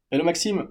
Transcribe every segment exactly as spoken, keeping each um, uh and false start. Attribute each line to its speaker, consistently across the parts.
Speaker 1: Hello Maxime.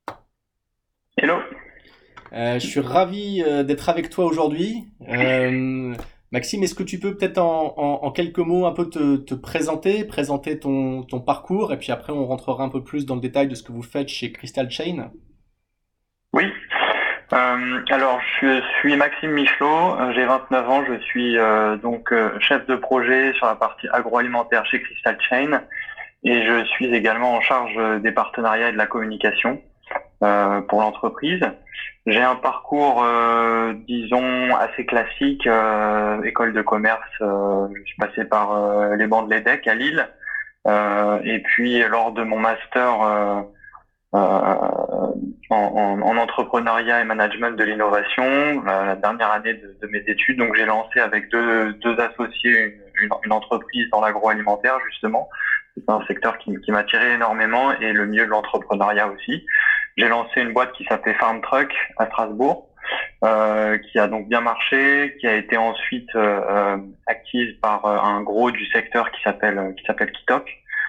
Speaker 2: Hello.
Speaker 1: Euh, je suis ravi euh, d'être avec toi aujourd'hui. Euh, Maxime, est-ce que tu peux peut-être en, en- en quelques mots un peu te, te présenter, présenter ton, ton parcours, et puis après on rentrera un peu plus dans le détail de ce que vous faites chez Crystal Chain.
Speaker 2: Oui. Euh, alors, je suis Maxime Michelot, euh, j'ai vingt-neuf ans, je suis euh, donc euh, chef de projet sur la partie agroalimentaire chez Crystal Chain et je suis également en charge euh, des partenariats et de la communication euh, pour l'entreprise. J'ai un parcours, euh, disons, assez classique, euh, école de commerce. Euh, je suis passé par euh, les bancs de l'E D E C à Lille euh, et puis lors de mon master. Euh, euh, en, en, en entrepreneuriat et management de l'innovation, la, la dernière année de, de mes études. Donc j'ai lancé avec deux, deux associés une, une, une entreprise dans l'agroalimentaire justement. C'est un secteur qui, qui m'attirait énormément et le milieu de l'entrepreneuriat aussi. J'ai lancé une boîte qui s'appelait Farm Truck à Strasbourg, euh, qui a donc bien marché, qui a été ensuite euh, acquise par euh, un gros du secteur qui s'appelle qui s'appelle Kitok.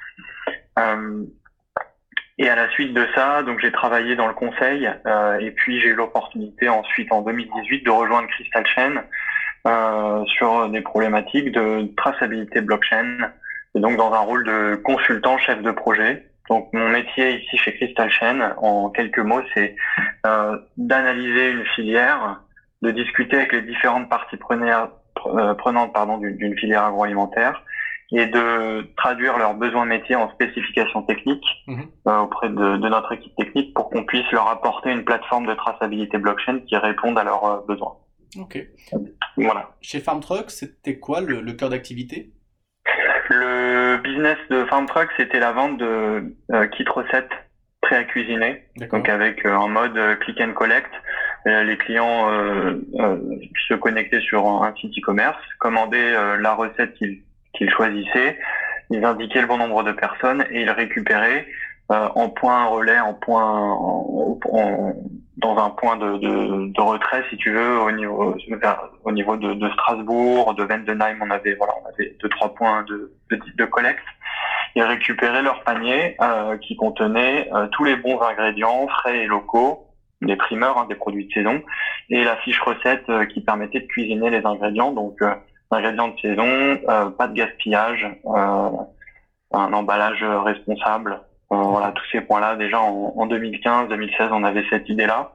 Speaker 2: Euh, Et à la suite de ça, donc j'ai travaillé dans le conseil euh, et puis j'ai eu l'opportunité ensuite en deux mille dix-huit de rejoindre Crystal Chain euh, sur des problématiques de traçabilité blockchain et donc dans un rôle de consultant chef de projet. Donc mon métier ici chez Crystal Chain, en quelques mots, c'est euh, d'analyser une filière, de discuter avec les différentes parties preneurs, euh, prenantes pardon, d'une, d'une filière agroalimentaire et de traduire leurs besoins métiers en spécifications techniques
Speaker 1: Mhm.
Speaker 2: euh, auprès de, de notre équipe technique pour qu'on puisse leur apporter une plateforme de traçabilité blockchain qui réponde à leurs euh, besoins.
Speaker 1: Ok.
Speaker 2: Voilà.
Speaker 1: Chez Farm Truck, c'était quoi le, le cœur d'activité?
Speaker 2: Le business de Farm Truck, c'était la vente de euh, kits recettes prêts à cuisiner, donc
Speaker 1: D'accord.
Speaker 2: avec euh, un mode euh, click and collect. Euh, les clients euh, euh, se connectaient sur un site e-commerce, commandaient euh, la recette qu'ils qu'ils choisissaient, ils indiquaient le bon nombre de personnes et ils récupéraient euh, en point relais, en point, en, en- dans un point de, de, de retrait, si tu veux, au niveau, vers- au niveau de, de Strasbourg, de Vendenheim, on avait, voilà, on avait deux trois points de, de, de collecte. Ils récupéraient leur panier euh, qui contenait euh, tous les bons ingrédients frais et locaux, des primeurs, hein, des produits de saison, et la fiche recette euh, qui permettait de cuisiner les ingrédients. Donc, euh, ingrédients de saison, euh, pas de gaspillage, euh, un emballage responsable. Euh,
Speaker 1: Ok.
Speaker 2: voilà, tous ces points-là, déjà en, en deux mille quinze, deux mille seize, on avait cette idée-là.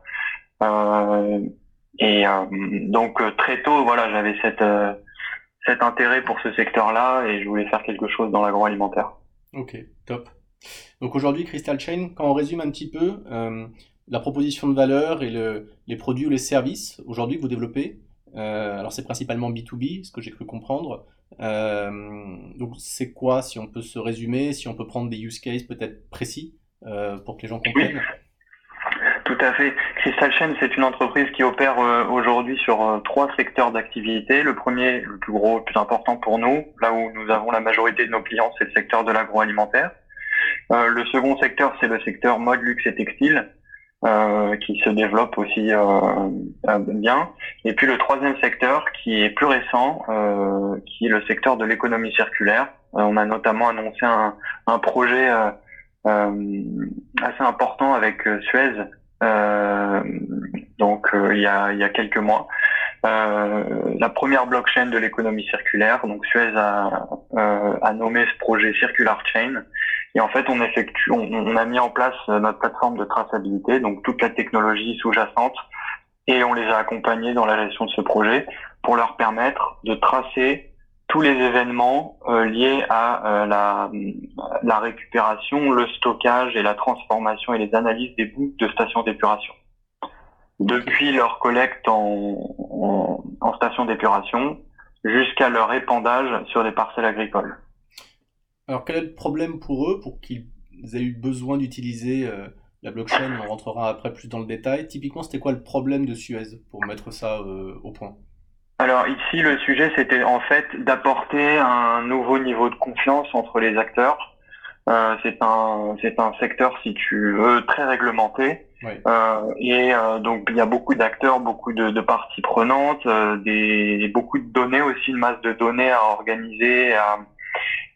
Speaker 2: Euh, et euh, donc euh, très tôt, voilà, j'avais cette, euh, cet intérêt pour ce secteur-là et je voulais faire quelque chose dans l'agroalimentaire.
Speaker 1: Ok. Top. Donc aujourd'hui, Crystal Chain, quand on résume un petit peu euh, la proposition de valeur et le- les produits ou les services aujourd'hui que vous développez, euh, alors c'est principalement B deux B, ce que j'ai cru comprendre. Euh, donc c'est quoi, si on peut se résumer, si on peut prendre des use cases peut-être précis euh, pour que les gens
Speaker 2: Oui,
Speaker 1: comprennent?
Speaker 2: tout à fait. Crystal Chain, c'est une entreprise qui opère euh, aujourd'hui sur euh, trois secteurs d'activité. Le premier, le plus gros, le plus important pour nous, là où nous avons la majorité de nos clients, c'est le secteur de l'agroalimentaire. Euh, le second secteur, c'est le secteur mode, luxe et textile, euh, qui se développe aussi euh, euh, bien. Et puis le troisième secteur, qui est plus récent, euh, qui est le secteur de l'économie circulaire. Euh, on a notamment annoncé un, un projet euh, euh, assez important avec euh, Suez, euh, donc euh, il y a, il y a quelques mois. Euh, la première blockchain de l'économie circulaire. Donc Suez a, euh, a nommé ce projet Circular Chain. Et en fait, on effectue, on, on a mis en place notre plateforme de traçabilité, donc toute la technologie sous-jacente, et on les a accompagnés dans la gestion de ce projet pour leur permettre de tracer tous les événements euh, liés à euh, la, la récupération, le stockage et la transformation et les analyses des bouts de stations d'épuration
Speaker 1: Ok.
Speaker 2: depuis leur collecte en, en, en station d'épuration jusqu'à leur épandage sur des parcelles agricoles.
Speaker 1: Alors quel est le problème pour eux, pour qu'ils aient eu besoin d'utiliser euh, la blockchain? On rentrera après plus dans le détail. Typiquement, c'était quoi le problème de Suez pour mettre ça euh, au point?
Speaker 2: Alors ici, le sujet, c'était en fait d'apporter un nouveau niveau de confiance entre les acteurs. Euh, c'est un, c'est un secteur, si tu veux, très réglementé.
Speaker 1: Oui.
Speaker 2: Euh, et euh, donc il y a beaucoup d'acteurs, beaucoup de, de parties prenantes, euh, des, beaucoup de données aussi, une masse de données à organiser, à,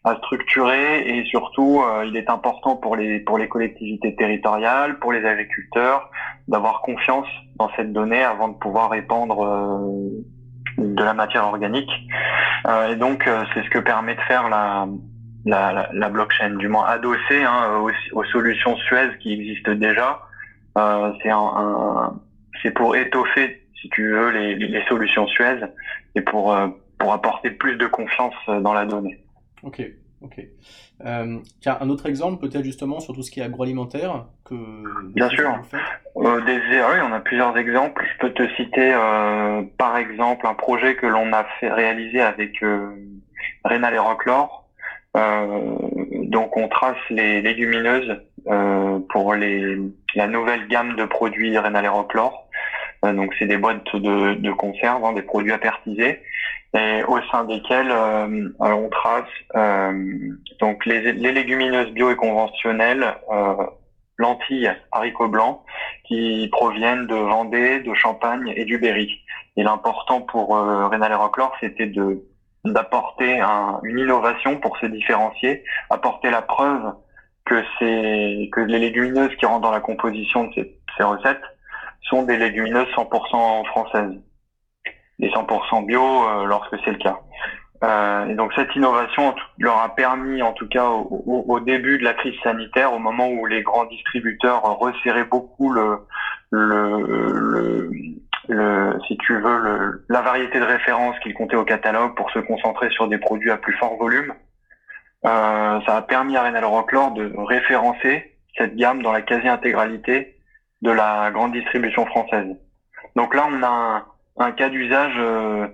Speaker 2: à structurer et surtout, euh, il est important pour les pour les collectivités territoriales, pour les agriculteurs, d'avoir confiance dans cette donnée avant de pouvoir répandre euh, de la matière organique. Euh, et donc, euh, c'est ce que permet de faire la la, la, la blockchain, du moins adossée hein, aux, aux solutions Suez qui existent déjà. Euh, c'est un, un c'est pour étoffer, si tu veux, les, les solutions Suez et pour euh, pour apporter plus de confiance dans la donnée.
Speaker 1: Ok, ok. Euh, tiens, un autre exemple, peut-être justement sur tout ce qui est agroalimentaire, que
Speaker 2: Bien
Speaker 1: que
Speaker 2: sûr.
Speaker 1: vous faites.
Speaker 2: Euh, des, oui, on a plusieurs exemples. Je peux te citer, euh, par exemple, un projet que l'on a fait réaliser avec euh, Rénal et Roclor. Euh, donc, on trace les légumineuses euh, pour les la nouvelle gamme de produits Rénal et Roclor. Euh, donc, c'est des boîtes de, de conserve, hein, des produits apertisés, et au sein desquels euh, on trace euh, donc les, les légumineuses bio et conventionnelles. Euh, lentilles, haricots blancs, qui proviennent de Vendée, de Champagne et du Berry. Et l'important pour euh, Rénal et Roclor, c'était de d'apporter un, une innovation pour se différencier, apporter la preuve que c'est que les légumineuses qui rentrent dans la composition de ces, ces recettes sont des légumineuses cent pour cent françaises et cent pour cent bio euh, lorsque c'est le cas. Euh, et donc cette innovation leur a permis, en tout cas au, au, au début de la crise sanitaire, au moment où les grands distributeurs resserraient beaucoup le, le, le, le si tu veux, le, la variété de références qu'ils comptaient au catalogue pour se concentrer sur des produits à plus fort volume, euh, ça a permis à Rénal Roclor de référencer cette gamme dans la quasi-intégralité de la grande distribution française. Donc là, on a un, un cas d'usage euh,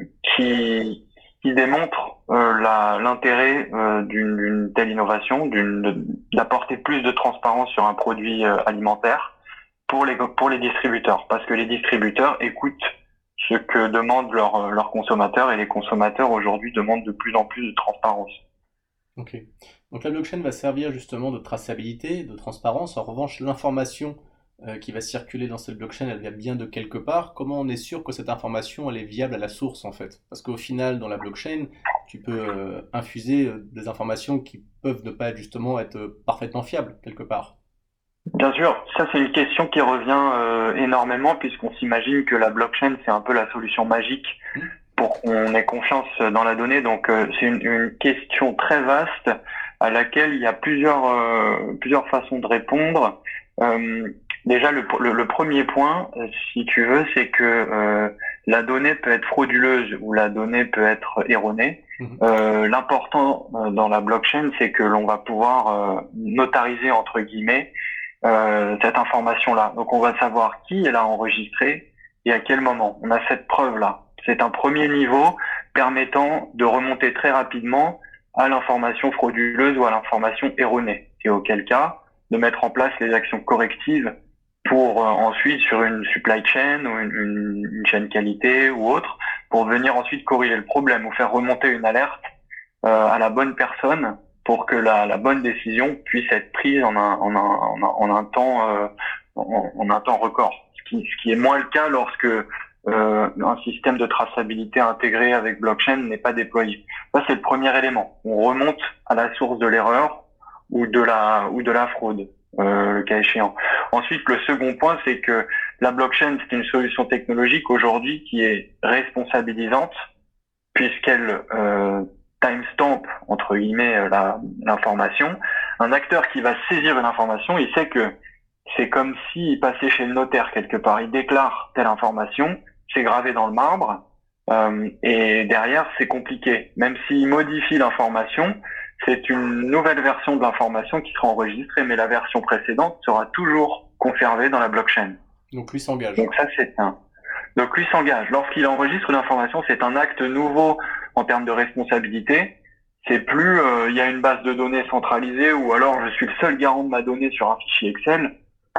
Speaker 2: qui qui démontre euh, la, l'intérêt euh, d'une, d'une telle innovation, d'une, d'apporter plus de transparence sur un produit euh, alimentaire pour les pour les distributeurs, parce que les distributeurs écoutent ce que demandent leurs leurs consommateurs et les consommateurs aujourd'hui demandent de plus en plus de transparence.
Speaker 1: Ok. Donc la blockchain va servir justement de traçabilité, de transparence. En revanche, l'information euh, qui va circuler dans cette blockchain, elle vient bien de quelque part. Comment on est sûr que cette information, elle est viable à la source en fait? Parce qu'au final, dans la blockchain, tu peux euh, infuser euh, des informations qui peuvent ne pas justement être euh, parfaitement fiables quelque part.
Speaker 2: Bien sûr, ça c'est une question qui revient euh, énormément puisqu'on s'imagine que la blockchain c'est un peu la solution magique
Speaker 1: Hmm.
Speaker 2: pour qu'on ait confiance dans la donnée. Donc euh, c'est une, une question très vaste à laquelle il y a plusieurs euh, plusieurs façons de répondre. Euh, déjà le, le, le premier point, euh, si tu veux, c'est que euh, la donnée peut être frauduleuse ou la donnée peut être erronée.
Speaker 1: Mhm.
Speaker 2: Euh, l'important euh, dans la blockchain, c'est que l'on va pouvoir euh, notariser entre guillemets euh, cette information-là. Donc on va savoir qui elle a enregistré et à quel moment. On a cette preuve-là. C'est un premier niveau permettant de remonter très rapidement à l'information frauduleuse ou à l'information erronée. Et auquel cas, de mettre en place les actions correctives pour euh, ensuite, sur une supply chain ou une, une, une chaîne qualité ou autre, pour venir ensuite corriger le problème ou faire remonter une alerte euh, à la bonne personne pour que la, la bonne décision puisse être prise en un, en un, en un, en un temps euh, en, en un temps record. Ce qui, ce qui est moins le cas lorsque euh, un système de traçabilité intégré avec blockchain n'est pas déployé. Ça, c'est le premier élément. On remonte à la source de l'erreur ou de la ou de la fraude, euh, le cas échéant. Ensuite, le second point, c'est que la blockchain, c'est une solution technologique aujourd'hui qui est responsabilisante puisqu'elle euh, timestamp entre guillemets la, l'information. Un acteur qui va saisir une information, il sait que c'est comme s'il passait chez le notaire quelque part. Il déclare telle information, c'est gravé dans le marbre, euh, et derrière c'est compliqué. Même s'il modifie l'information, c'est une nouvelle version de l'information qui sera enregistrée, mais la version précédente sera toujours conservée dans la blockchain.
Speaker 1: Donc lui s'engage.
Speaker 2: Donc ça c'est un. Donc lui s'engage. Lorsqu'il enregistre une information, c'est un acte nouveau en termes de responsabilité. C'est plus euh, il y a une base de données centralisée ou alors je suis le seul garant de ma donnée sur un fichier Excel.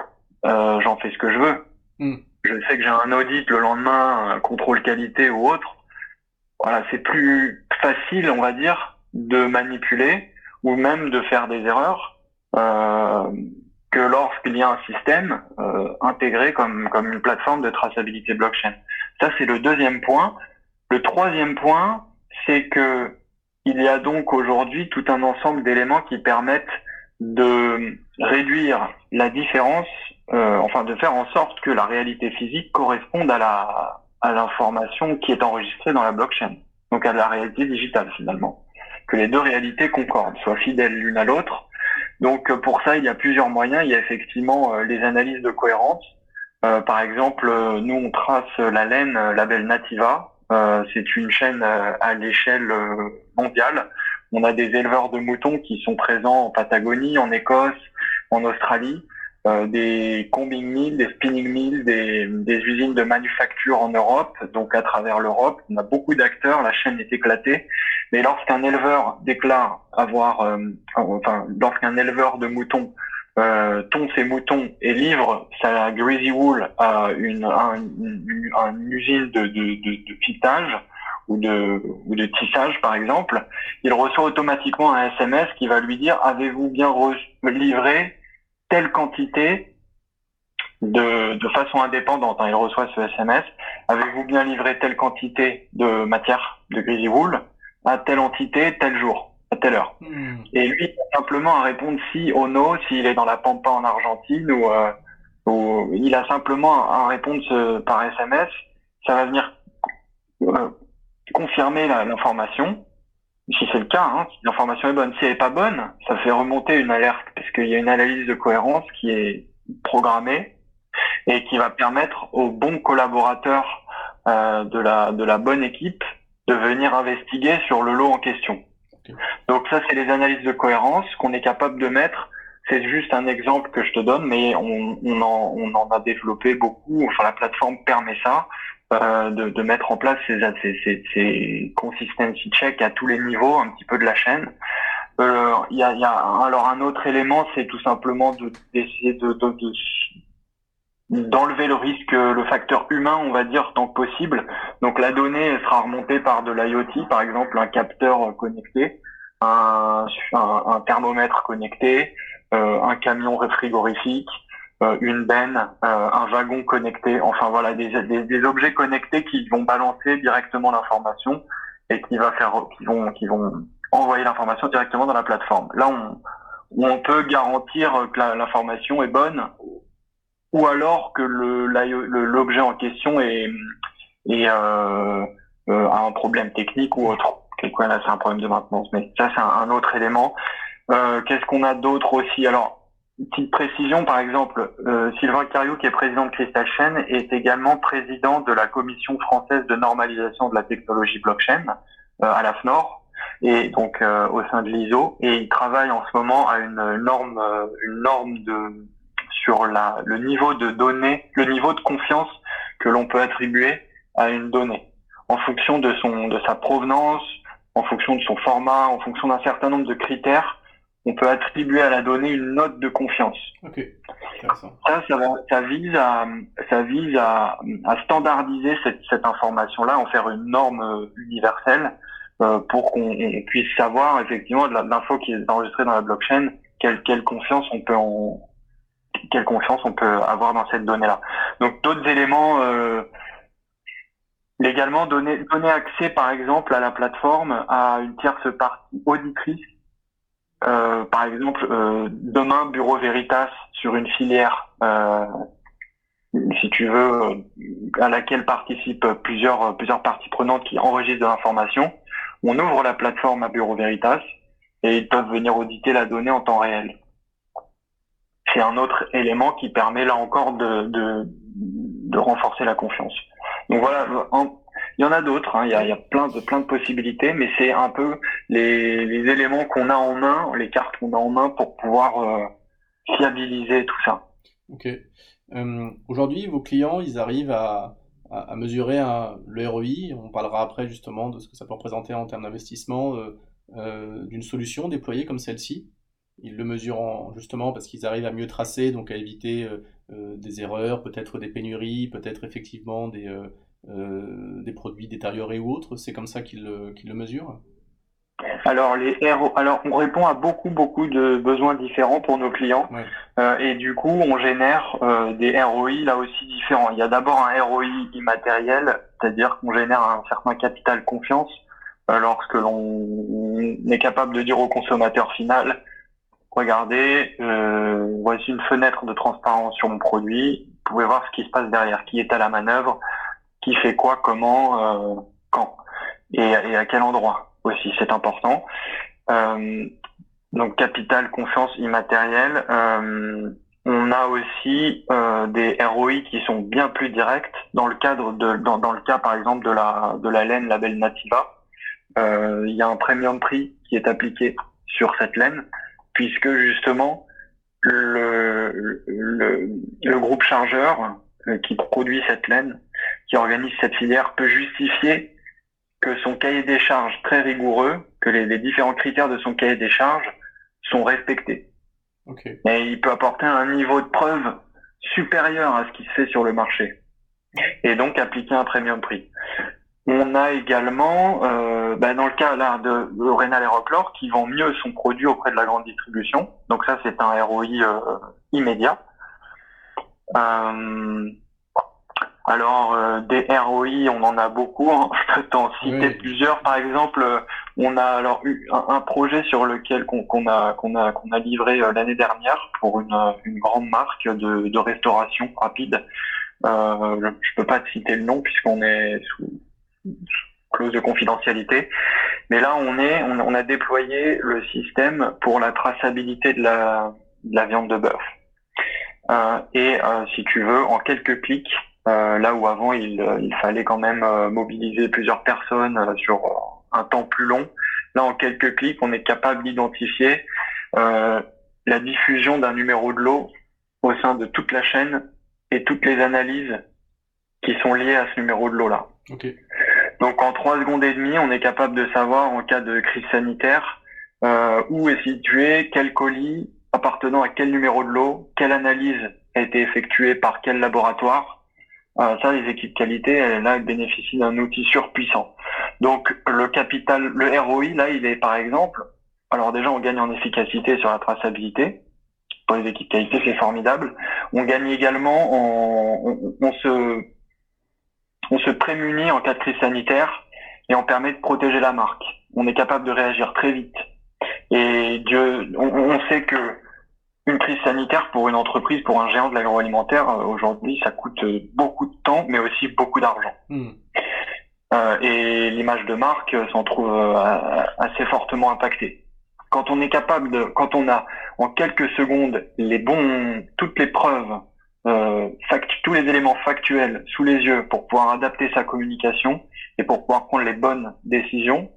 Speaker 2: Euh, j'en fais ce que je veux.
Speaker 1: Hmm.
Speaker 2: Je sais que j'ai un audit le lendemain, un contrôle qualité ou autre. Voilà, c'est plus facile, on va dire, de manipuler ou même de faire des erreurs euh, que lorsqu'il y a un système euh, intégré comme comme une plateforme de traçabilité blockchain. Ça, c'est le deuxième point. Le troisième point, c'est que il y a donc aujourd'hui tout un ensemble d'éléments qui permettent de réduire la différence, euh, enfin de faire en sorte que la réalité physique corresponde à la à l'information qui est enregistrée dans la blockchain, donc à la réalité digitale finalement, que les deux réalités concordent, soient fidèles l'une à l'autre. Donc pour ça, il y a plusieurs moyens. Il y a effectivement euh, les analyses de cohérence. Euh, par exemple, euh, nous on trace la laine euh, label Nativa. Euh, c'est une chaîne euh, à l'échelle euh, mondiale. On a des éleveurs de moutons qui sont présents en Patagonie, en Écosse, en Australie, euh, des combing mills, des spinning mills, des, des usines de manufacture en Europe, donc à travers l'Europe. On a beaucoup d'acteurs, la chaîne est éclatée. Mais lorsqu'un éleveur déclare avoir, euh, enfin, lorsqu'un éleveur de moutons euh, tond ses moutons et livre sa greasy wool à une, à une, une, à une usine de, de, de, de filetage ou de, ou de tissage par exemple, il reçoit automatiquement un S M S qui va lui dire avez-vous bien livré telle quantité de, de façon indépendante, hein, il reçoit ce S M S, avez-vous bien livré telle quantité de matière de greasy wool à telle entité, tel jour, à telle heure.
Speaker 1: Hmm.
Speaker 2: Et lui, il a simplement à répondre si ou non, s'il est dans la Pampa en Argentine ou, euh, ou il a simplement à répondre ce, par S M S. Ça va venir euh, confirmer la, l'information, si c'est le cas, hein, si l'information est bonne. Si elle est pas bonne, ça fait remonter une alerte parce qu'il y a une analyse de cohérence qui est programmée et qui va permettre aux bons collaborateurs euh, de la de la bonne équipe de venir investiguer sur le lot en question. Okay. Donc ça, c'est les analyses de cohérence qu'on est capable de mettre. C'est juste un exemple que je te donne, mais on, on, en, on en a développé beaucoup. Enfin, la plateforme permet ça, euh, de, de mettre en place ces, ces, ces, ces consistency checks à tous les niveaux, un petit peu de la chaîne. Il euh, y, a, y a alors un autre élément, c'est tout simplement de, d'essayer de, de, de d'enlever le risque, le facteur humain, on va dire, tant que possible. Donc la donnée sera remontée par de l'IoT, par exemple un capteur connecté, un, un, un thermomètre connecté, euh, un camion frigorifique, euh, une benne, euh, un wagon connecté, enfin voilà, des, des, des objets connectés qui vont balancer directement l'information et qui va faire, qui vont, qui vont envoyer l'information directement dans la plateforme. Là, on, on peut garantir que la, l'information est bonne, ou alors que le, le l'objet en question est, est euh, euh, a un problème technique ou autre. Quelquefois là c'est un problème de maintenance, mais ça c'est un, un autre élément. Euh, qu'est-ce qu'on a d'autre aussi? Alors, une petite précision, par exemple, euh, Sylvain Cariou, qui est président de Crystal Chain, est également président de la Commission française de normalisation de la technologie blockchain euh, à la F N O R, et donc euh, au sein de l'I S O, et il travaille en ce moment à une norme, euh, une norme de sur la, le niveau de données, le niveau de confiance que l'on peut attribuer à une donnée, en fonction de son, de sa provenance, en fonction de son format, en fonction d'un certain nombre de critères, on peut attribuer à la donnée une note de confiance.
Speaker 1: Ok.
Speaker 2: Ça, ça, va, ça vise à, ça vise à, à standardiser cette, cette information-là, en faire une norme universelle euh, pour qu'on on puisse savoir effectivement de l'info qui est enregistrée dans la blockchain, quelle, quelle confiance on peut en quelle confiance on peut avoir dans cette donnée-là. Donc d'autres éléments, euh, légalement donner, donner accès par exemple à la plateforme à une tierce partie auditrice. Euh, par exemple, euh, demain Bureau Veritas sur une filière, euh, si tu veux, à laquelle participent plusieurs plusieurs parties prenantes qui enregistrent de l'information. On ouvre la plateforme à Bureau Veritas et ils peuvent venir auditer la donnée en temps réel. C'est un autre élément qui permet là encore de, de, de renforcer la confiance. Donc voilà, en, il y en a d'autres, hein, il y a, il y a plein de plein de possibilités, mais c'est un peu les, les éléments qu'on a en main, les cartes qu'on a en main pour pouvoir euh, fiabiliser tout ça.
Speaker 1: Ok. Euh, aujourd'hui, vos clients, ils arrivent à, à, à mesurer un, le R O I. On parlera après justement de ce que ça peut représenter en termes d'investissement euh, euh, d'une solution déployée comme celle-ci. Ils le mesurent en, justement parce qu'ils arrivent à mieux tracer, donc à éviter euh, euh, des erreurs, peut-être des pénuries, peut-être effectivement des, euh, euh, des produits détériorés ou autres. C'est comme ça qu'ils le, qu'ils le mesurent.
Speaker 2: Alors, les R O I, alors on répond à beaucoup beaucoup de besoins différents pour nos clients,
Speaker 1: Ouais.
Speaker 2: euh, et du coup on génère euh, des R O I là aussi différents. Il y a d'abord un R O I immatériel, c'est-à-dire qu'on génère un certain capital confiance euh, lorsque l'on est capable de dire au consommateur final, regardez, euh, voici une fenêtre de transparence sur mon produit, vous pouvez voir ce qui se passe derrière, qui est à la manœuvre, qui fait quoi, comment, euh, quand, et, et à quel endroit aussi, c'est important. Euh, donc capital, confiance immatérielle. Euh, on a aussi euh, des R O I qui sont bien plus directs dans le cadre de, dans, dans le cas par exemple de la de la laine label Nativa. Euh, il y a un premium prix qui est appliqué sur cette laine puisque justement le le, le groupe chargeur euh, qui produit cette laine, qui organise cette filière, peut justifier que son cahier des charges très rigoureux, que les, les différents critères de son cahier des charges sont respectés.
Speaker 1: Okay.
Speaker 2: Et il peut apporter un niveau de preuve supérieur à ce qui se fait sur le marché. Et donc appliquer un premium prix. On a également, euh, bah dans le cas là de, de Rénal et Roquelaure, qui vend mieux son produit auprès de la grande distribution. Donc ça, c'est un R O I euh, immédiat. Euh, alors, euh, des R O I, on en a beaucoup. Hein. Je peux t'en citer oui. plusieurs. Par exemple, euh, on a alors eu un, un projet sur lequel qu'on, qu'on a qu'on a qu'on a livré euh, l'année dernière pour une, une grande marque de, de restauration rapide. Euh, je peux pas te citer le nom puisqu'on est sous, sous clause de confidentialité. Mais là, on est on, on a déployé le système pour la traçabilité de la de la viande de bœuf. Euh, et euh, si tu veux, en quelques clics. Euh, là où avant il, il fallait quand même euh, mobiliser plusieurs personnes euh, sur euh, un temps plus long, là en quelques clics on est capable d'identifier euh, la diffusion d'un numéro de lot au sein de toute la chaîne et toutes les analyses qui sont liées à ce numéro de lot là.
Speaker 1: Okay.
Speaker 2: Donc en trois secondes et demie on est capable de savoir en cas de crise sanitaire euh, où est situé quel colis appartenant à quel numéro de lot, quelle analyse a été effectuée par quel laboratoire. Euh, ça, les équipes qualité, là, elles bénéficient d'un outil surpuissant. Donc, le capital, le R O I, là, il est, par exemple, alors déjà, on gagne en efficacité sur la traçabilité. Pour les équipes qualité, c'est formidable. On gagne également en, on, on se, on se prémunit en cas de crise sanitaire et on permet de protéger la marque. On est capable de réagir très vite. Et Dieu, on, on sait que une crise sanitaire pour une entreprise, pour un géant de l'agroalimentaire, euh, aujourd'hui, ça coûte euh, beaucoup de temps, mais aussi beaucoup d'argent. Mmh. Euh, et l'image de marque euh, s'en trouve euh, assez fortement impactée. Quand on est capable de, quand on a en quelques secondes les bons, toutes les preuves, euh, fact, tous les éléments factuels sous les yeux pour pouvoir adapter sa communication et pour pouvoir prendre les bonnes décisions,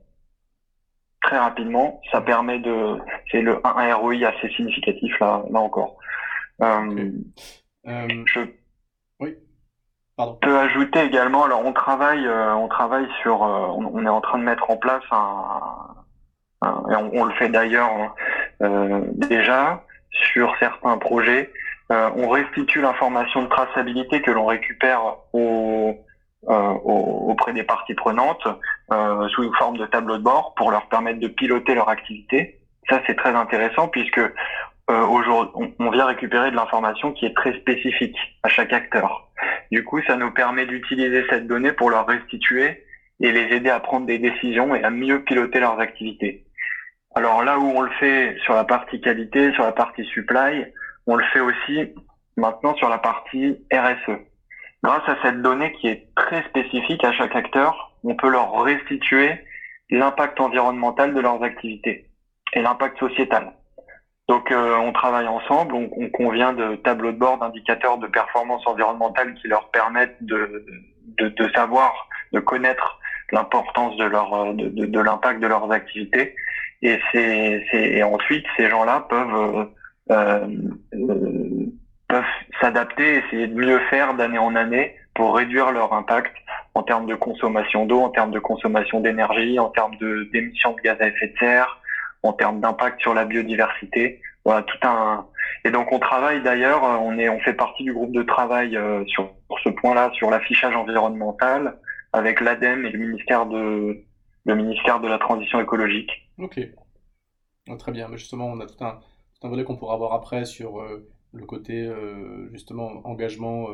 Speaker 2: très rapidement, ça permet de, c'est le un R O I assez significatif là, là encore. Euh, okay. euh, je
Speaker 1: oui. Pardon.
Speaker 2: peux ajouter également, alors on travaille, euh, on travaille sur, euh, on, on est en train de mettre en place un, un et on, on le fait d'ailleurs euh, déjà sur certains projets. Euh, on restitue l'information de traçabilité que l'on récupère au Euh, auprès des parties prenantes euh, sous une forme de tableau de bord pour leur permettre de piloter leur activité. Ça, c'est très intéressant puisque euh, aujourd'hui, on, on vient récupérer de l'information qui est très spécifique à chaque acteur. Du coup, ça nous permet d'utiliser cette donnée pour leur restituer et les aider à prendre des décisions et à mieux piloter leurs activités. Alors là où on le fait sur la partie qualité, sur la partie supply, on le fait aussi maintenant sur la partie R S E. Grâce à cette donnée qui est très spécifique à chaque acteur, on peut leur restituer l'impact environnemental de leurs activités et l'impact sociétal. Donc euh, on travaille ensemble, on, on convient de tableaux de bord, d'indicateurs de performance environnementale qui leur permettent de, de, de savoir, de connaître l'importance de leur de, de, de l'impact de leurs activités. Et c'est, c'est et ensuite ces gens-là peuvent euh, euh, peuvent s'adapter, essayer de mieux faire d'année en année pour réduire leur impact en termes de consommation d'eau, en termes de consommation d'énergie, en termes de d'émissions de gaz à effet de serre, en termes d'impact sur la biodiversité. Voilà, tout un. Et donc on travaille d'ailleurs, on est, on fait partie du groupe de travail euh, sur, sur ce point-là, sur l'affichage environnemental, avec l'ADEME et le ministère de le ministère de la Transition écologique.
Speaker 1: Ok, oh, très bien. Mais justement, on a tout un, tout un volet qu'on pourra voir après sur euh, le côté euh, justement engagement euh,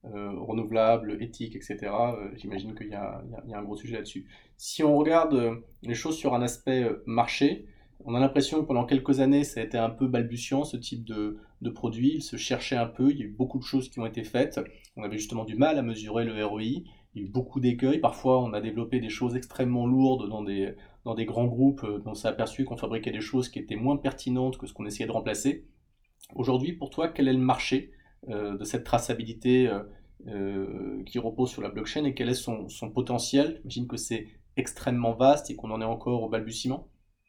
Speaker 1: euh, renouvelables, éthiques, et cetera. Euh, j'imagine qu'il y a, il y a- il y a un gros sujet là-dessus. Si on regarde euh, les choses sur un aspect euh, marché, on a l'impression que pendant quelques années, ça a été un peu balbutiant, ce type de, de produit. Il se cherchait un peu, il y a eu beaucoup de choses qui ont été faites. On avait justement du mal à mesurer le R O I. Il y a eu beaucoup d'écueils. Parfois, on a développé des choses extrêmement lourdes dans des, dans des grands groupes, euh, dont on s'est aperçu qu'on fabriquait des choses qui étaient moins pertinentes que ce qu'on essayait de remplacer. Aujourd'hui, pour toi, quel est le marché euh, de cette traçabilité euh, euh, qui repose sur la blockchain et quel est son, son potentiel? J'imagine que c'est extrêmement vaste et qu'on en est encore au balbutiement.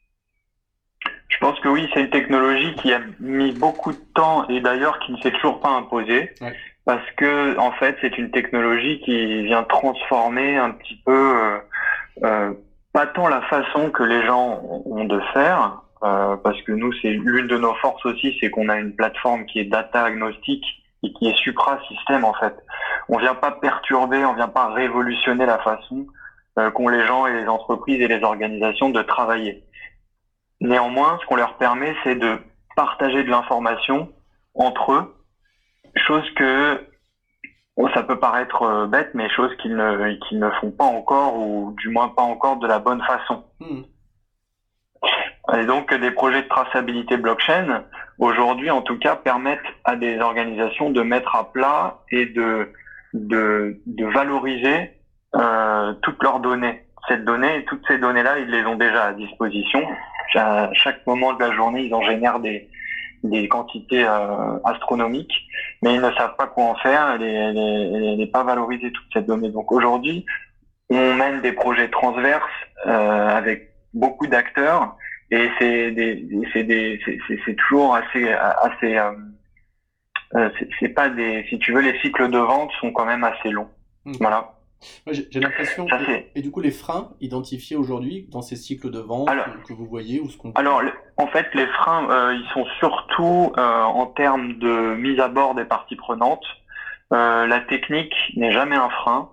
Speaker 2: Je pense que oui, c'est une technologie qui a mis beaucoup de temps et d'ailleurs qui ne s'est toujours pas imposée
Speaker 1: Ouais.
Speaker 2: parce que en fait, c'est une technologie qui vient transformer un petit peu euh, euh, pas tant la façon que les gens ont de faire, euh, parce que nous, c'est l'une de nos forces aussi, c'est qu'on a une plateforme qui est data agnostique et qui est supra-système en fait. On vient pas perturber, on vient pas révolutionner la façon euh, qu'ont les gens et les entreprises et les organisations de travailler. Néanmoins, ce qu'on leur permet, c'est de partager de l'information entre eux, chose que bon, ça peut paraître euh, bête, mais chose qu'ils ne qu'ils ne font pas encore, ou du moins pas encore de la bonne façon.
Speaker 1: Hmm.
Speaker 2: Et donc, des projets de traçabilité blockchain, aujourd'hui en tout cas, permettent à des organisations de mettre à plat et de de, de valoriser euh, toutes leurs données. Cette donnée, toutes ces données-là, ils les ont déjà à disposition. À chaque moment de la journée, ils en génèrent des des quantités euh, astronomiques, mais ils ne savent pas quoi en faire. Elle est, elle est, elle n'est pas valorisée toute cette donnée. Donc aujourd'hui, on mène des projets transverses euh, avec beaucoup d'acteurs et c'est des, c'est des, c'est, c'est, c'est toujours assez, assez, euh, euh, c'est, c'est pas des, si tu veux, les cycles de vente sont quand même assez longs.
Speaker 1: Ok.
Speaker 2: Voilà.
Speaker 1: Ouais, j'ai j'ai l'impression.
Speaker 2: Ça
Speaker 1: Et,
Speaker 2: c'est.
Speaker 1: et du coup, les freins identifiés aujourd'hui dans ces cycles de vente
Speaker 2: Alors,
Speaker 1: que, que vous voyez ou ce qu'on.
Speaker 2: alors, le- en fait, les freins, euh, ils sont surtout euh, en termes de mise à bord des parties prenantes. Euh, la technique n'est jamais un frein.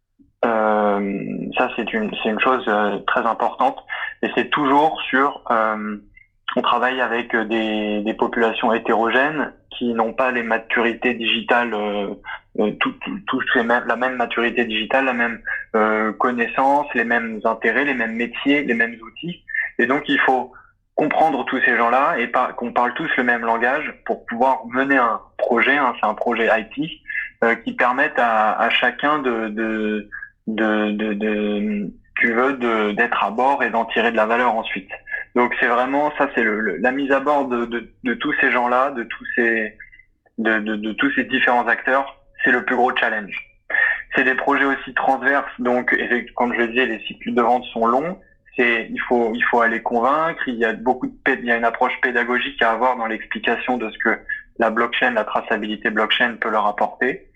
Speaker 2: Euh, ça, c'est une, c'est une chose euh, très importante. Et c'est toujours sur... Euh, on travaille avec des, des populations hétérogènes qui n'ont pas les maturités digitales, euh, euh, tout- tout- tous les mêmes, la même maturité digitale, la même euh, connaissance, les mêmes intérêts, les mêmes métiers, les mêmes outils. Et donc, il faut comprendre tous ces gens-là et par, qu'on parle tous le même langage pour pouvoir mener un projet, hein, c'est un projet I T, euh, qui permette à, à chacun de, de, de, de, de tu veux, de, d'être à bord et d'en tirer de la valeur ensuite. Donc c'est vraiment ça, c'est le, le- la mise à bord de, de, de tous ces gens-là, de tous ces de, de, de tous ces différents acteurs, c'est le plus gros challenge. C'est des projets aussi transverses, donc comme je le disais, les cycles de vente sont longs. C'est il faut il faut aller convaincre. Il y a beaucoup de il y a une approche pédagogique à avoir dans l'explication de ce que la blockchain, la traçabilité blockchain peut leur apporter.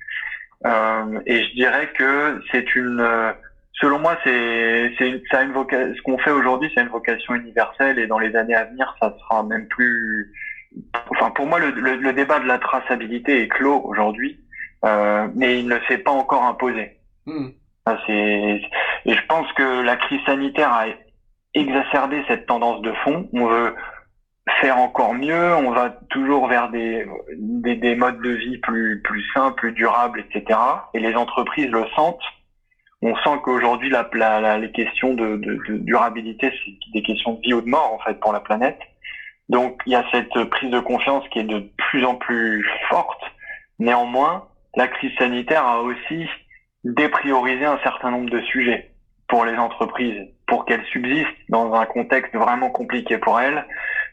Speaker 2: Euh, et je dirais que c'est une, selon moi, c'est, c'est, une, ça a une vocation. Ce qu'on fait aujourd'hui, c'est une vocation universelle, et dans les années à venir, ça sera même plus. Enfin, pour moi, le, le, le débat de la traçabilité est clos aujourd'hui, euh, mais il ne s'est pas encore imposé.
Speaker 1: Hmm.
Speaker 2: Ça, c'est, et je pense que la crise sanitaire a exacerbé cette tendance de fond. On veut faire encore mieux, on va toujours vers des, des, des modes de vie plus, plus simples, plus durables, et cetera. Et les entreprises le sentent. On sent qu'aujourd'hui, la, la, la, les questions de, de, de durabilité, c'est des questions de vie ou de mort, en fait, pour la planète. Donc, il y a cette prise de confiance qui est de plus en plus forte. Néanmoins, la crise sanitaire a aussi dépriorisé un certain nombre de sujets pour les entreprises, pour qu'elles subsistent dans un contexte vraiment compliqué pour elles.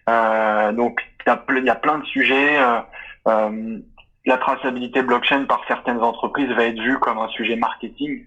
Speaker 2: Euh, donc, il y, a, il y a plein de sujets. Euh, euh, la traçabilité blockchain par certaines entreprises va être vue comme un sujet marketing.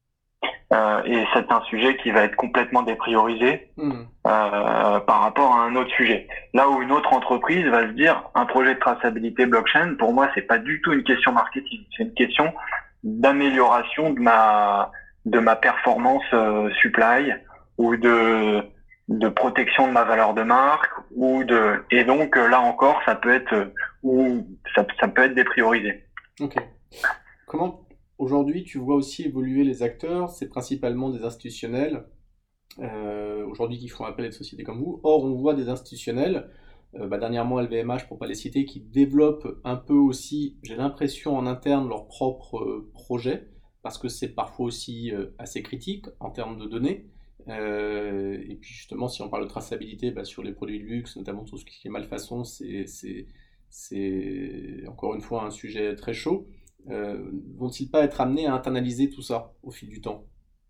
Speaker 2: Euh, et c'est un sujet qui va être complètement dépriorisé mmh. euh, par rapport à un autre sujet. Là où une autre entreprise va se dire, un projet de traçabilité blockchain, pour moi, c'est pas du tout une question marketing. C'est une question d'amélioration de ma de ma performance euh, supply ou de de protection de ma valeur de marque ou de et donc là encore ça peut être ou ça, ça peut être dépriorisé.
Speaker 1: Ok. Comment aujourd'hui tu vois aussi évoluer les acteurs? C'est principalement des institutionnels euh, aujourd'hui qui font appel à des sociétés comme vous. Or on voit des institutionnels euh, bah, dernièrement L V M H pour pas les citer, qui développent un peu aussi, j'ai l'impression en interne, leurs propres euh, projets, parce que c'est parfois aussi euh, assez critique en termes de données. Euh, et puis justement, si on parle de traçabilité, bah, sur les produits de luxe, notamment tout ce qui est malfaçon, c'est, c'est, c'est encore une fois un sujet très chaud. Euh, vont-ils pas être amenés à internaliser tout ça au fil du temps?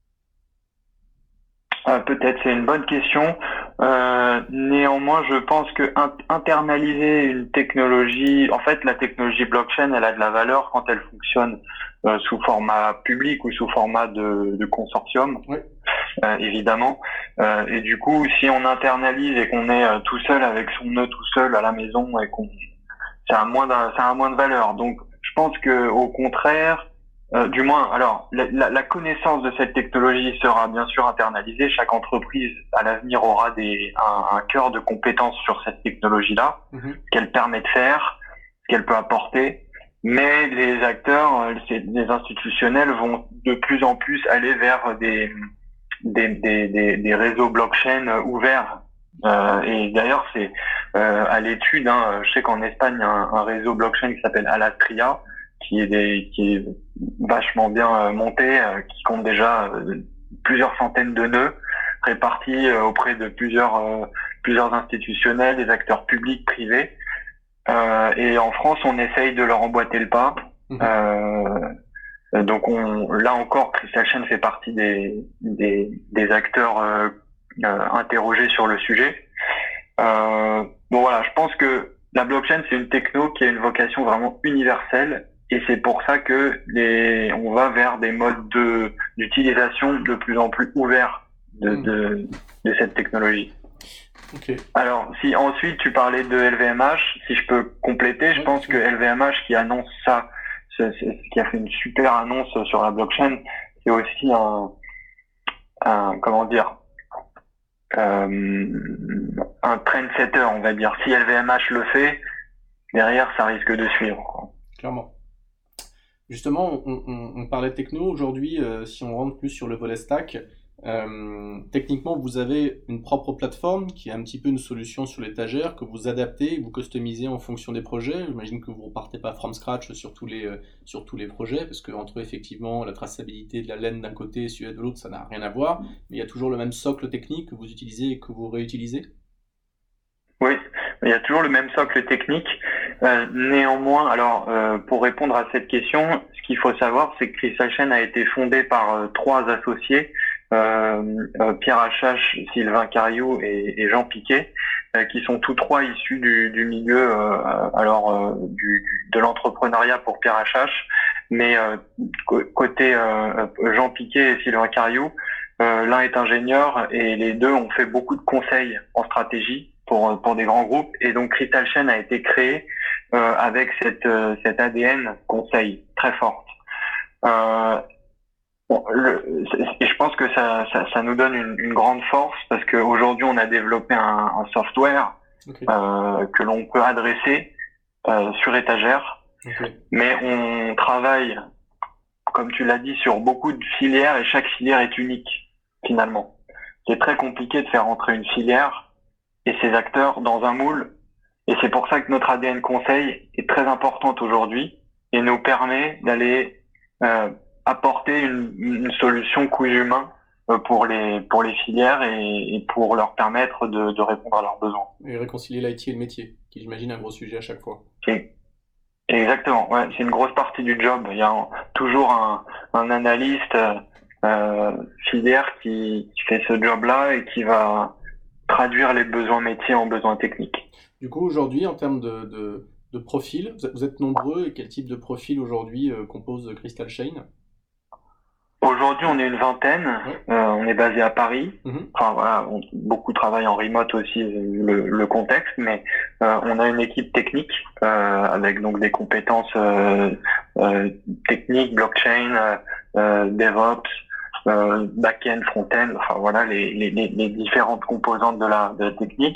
Speaker 2: Euh, peut-être, c'est une bonne question. Euh, néanmoins, je pense que in- internaliser une technologie, en fait, la technologie blockchain, elle a de la valeur quand elle fonctionne euh, sous format public ou sous format de, de consortium,
Speaker 1: Oui.
Speaker 2: euh, évidemment. Euh, et du coup, si on internalise et qu'on est euh, tout seul avec son nœud tout seul à la maison et qu'on, ça a moins d'un- ça a moins de valeur. Donc, je pense que au contraire, euh, du moins, alors la, la, la connaissance de cette technologie sera bien sûr internalisée. Chaque entreprise à l'avenir aura des, un, un cœur de compétences sur cette technologie-là,
Speaker 1: Mhm.
Speaker 2: ce qu'elle permet de faire, ce qu'elle peut apporter. Mais les acteurs, euh, c'est- les institutionnels vont de plus en plus aller vers des des, des, des, des réseaux blockchain euh, ouverts. Euh, et d'ailleurs, c'est euh, à l'étude, hein, je sais qu'en Espagne, il y a un, un réseau blockchain qui s'appelle Alastria, qui est, des, qui est vachement bien euh, monté, euh, qui compte déjà euh, plusieurs centaines de nœuds répartis euh, auprès de plusieurs, euh, plusieurs institutionnels, des acteurs publics, privés. Euh, et en France, on essaye de leur emboîter le pas.
Speaker 1: Mhm.
Speaker 2: Euh, euh, Donc on, là encore, Crystal Chain fait partie des, des, des acteurs euh, euh, interrogés sur le sujet. Euh, bon voilà, je pense que la blockchain c'est une techno qui a une vocation vraiment universelle et c'est pour ça que les, on va vers des modes de d'utilisation de plus en plus ouverts de,
Speaker 1: Mhm.
Speaker 2: de, de cette technologie.
Speaker 1: Ok.
Speaker 2: Alors, si ensuite tu parlais de L V M H, si je peux compléter, je
Speaker 1: Ouais, bien
Speaker 2: pense que
Speaker 1: sûr.
Speaker 2: L V M H qui annonce ça, c'est, c'est- qui a fait une super annonce sur la blockchain, c'est aussi un, un comment dire, euh, un trendsetter, on va dire. Si L V M H le fait, derrière ça risque de suivre.
Speaker 1: Clairement. Justement, on, on- on parlait techno. Aujourd'hui, euh, si on rentre plus sur le volet stack, euh, techniquement, vous avez une propre plateforme qui est un petit peu une solution sur l'étagère que vous adaptez, vous customisez en fonction des projets. J'imagine que vous ne repartez pas from scratch sur tous les, euh, sur tous les projets, parce que entre effectivement la traçabilité de la laine d'un côté et celui de l'autre, ça n'a rien à voir. Mais il y a toujours le même socle technique que vous utilisez et que vous réutilisez.
Speaker 2: Oui, il y a toujours le même socle technique. Euh, néanmoins, alors euh, pour répondre à cette question, ce qu'il faut savoir, c'est que Crystal Chain a été fondé par euh, trois associés, euh, euh, Pierre Achache, Sylvain Cariou et, et Jean Piquet, euh, qui sont tous trois issus du, du milieu, euh, alors euh, du, du- de l'entrepreneuriat pour Pierre Achache, mais euh, co- côté euh, Jean Piquet et Sylvain Cariou, euh, l'un est ingénieur et les deux ont fait beaucoup de conseils en stratégie pour pour des grands groupes et donc Crystal Chain a été créé euh, avec cette euh, cette A D N conseil très forte. Euh, bon, le, et je pense que ça, ça ça nous donne une, une grande force parce qu'aujourd'hui on a développé un, un software
Speaker 1: Ok,
Speaker 2: euh, que l'on peut adresser euh, sur étagère,
Speaker 1: ok.
Speaker 2: mais on travaille comme tu l'as dit sur beaucoup de filières et chaque filière est unique finalement. C'est très compliqué de faire entrer une filière et ses acteurs dans un moule. Et c'est pour ça que notre A D N conseil est très importante aujourd'hui et nous permet d'aller euh, apporter une, une solution cousu main euh, pour les pour les filières et, et pour leur permettre de, de répondre à leurs besoins.
Speaker 1: Et réconcilier l'I T et le métier, qui j'imagine est un gros sujet à chaque fois.
Speaker 2: Et- exactement, ouais, c'est une grosse partie du job. Il y a un- toujours un, un analyste euh, filière qui, qui fait ce job-là et qui va traduire les besoins métiers en besoins techniques.
Speaker 1: Du coup, aujourd'hui, en termes de, de, de profil, vous êtes, vous êtes nombreux et quel type de profil aujourd'hui euh, compose Crystal Chain?
Speaker 2: Aujourd'hui, on est une vingtaine.
Speaker 1: Ouais.
Speaker 2: Euh, on est basé à Paris.
Speaker 1: Mhm.
Speaker 2: Enfin voilà, on- beaucoup travaillent en remote aussi, vu le, le contexte, mais euh, on a une équipe technique euh, avec donc des compétences euh, euh, techniques, blockchain, euh, euh, DevOps, euh, back-end, front-end. Enfin voilà les, les, les les différentes composantes de la, de la technique.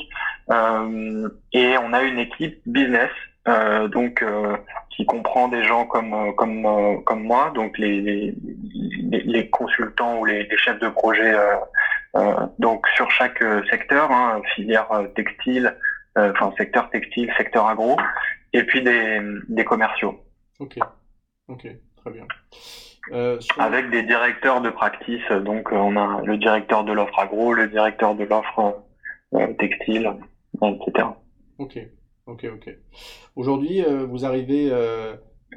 Speaker 2: Euh, et on a une équipe business, euh, donc euh, qui comprend des gens comme euh, comme euh, comme moi, donc les les, les, les consultants ou les, les chefs de projet, euh, euh, donc sur chaque euh, secteur, hein, filière euh, textile, euh, enfin secteur textile, secteur agro, et puis des, des commerciaux.
Speaker 1: Ok, ok, très bien. Euh, sur...
Speaker 2: Avec des directeurs de practice, donc euh, on a le directeur de l'offre agro, le directeur de l'offre euh, textile, et cetera.
Speaker 1: Ok, ok, ok. Aujourd'hui, euh, vous arrivez euh,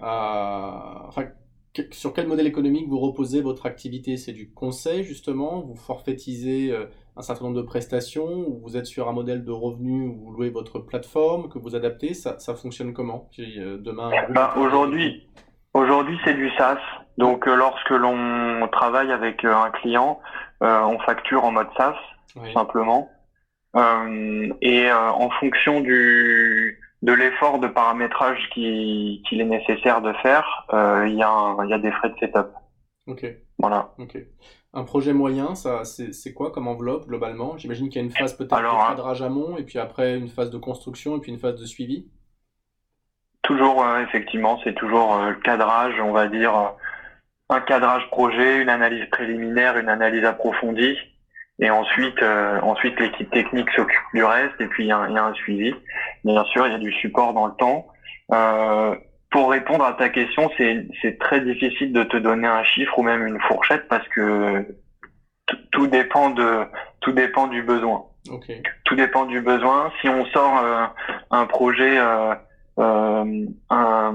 Speaker 1: à... Enfin, que- sur quel modèle économique vous reposez votre activité? C'est du conseil, justement? Vous forfaitisez euh, un certain nombre de prestations? Ou vous êtes sur un modèle de revenu où vous louez votre plateforme, que vous adaptez? Ça, ça fonctionne comment? Si, euh, demain, un groupe veut
Speaker 2: Bah,
Speaker 1: travailler avec vous.
Speaker 2: aujourd'hui, aujourd'hui c'est du SaaS.
Speaker 1: Ouais.
Speaker 2: Donc euh, lorsque l'on travaille avec euh, un client, euh, on facture en mode SaaS, tout
Speaker 1: Oui.
Speaker 2: simplement. Euh, et euh, en fonction du de l'effort de paramétrage qui- qu'il est nécessaire de faire, euh, il y a un- il y a des frais de setup.
Speaker 1: Ok,
Speaker 2: Voilà.
Speaker 1: ok. Un projet moyen, ça, c'est c'est quoi comme enveloppe globalement? J'imagine qu'il y a une phase peut-être de
Speaker 2: Alors hein,
Speaker 1: cadrage amont, et puis après une phase de construction, et puis une phase de suivi.
Speaker 2: toujours euh, effectivement, c'est toujours euh, le cadrage, on va dire euh, un cadrage projet, une analyse préliminaire, une analyse approfondie. Et ensuite, euh, ensuite l'équipe technique s'occupe du reste et puis il y, a un il y a un suivi. Bien sûr, il y a du support dans le temps. Euh, pour répondre à ta question, c'est c'est très difficile de te donner un chiffre ou même une fourchette parce que t- tout dépend de tout dépend du besoin.
Speaker 1: Ok,
Speaker 2: Tout dépend du besoin. Si on sort euh, un projet, euh, euh, un,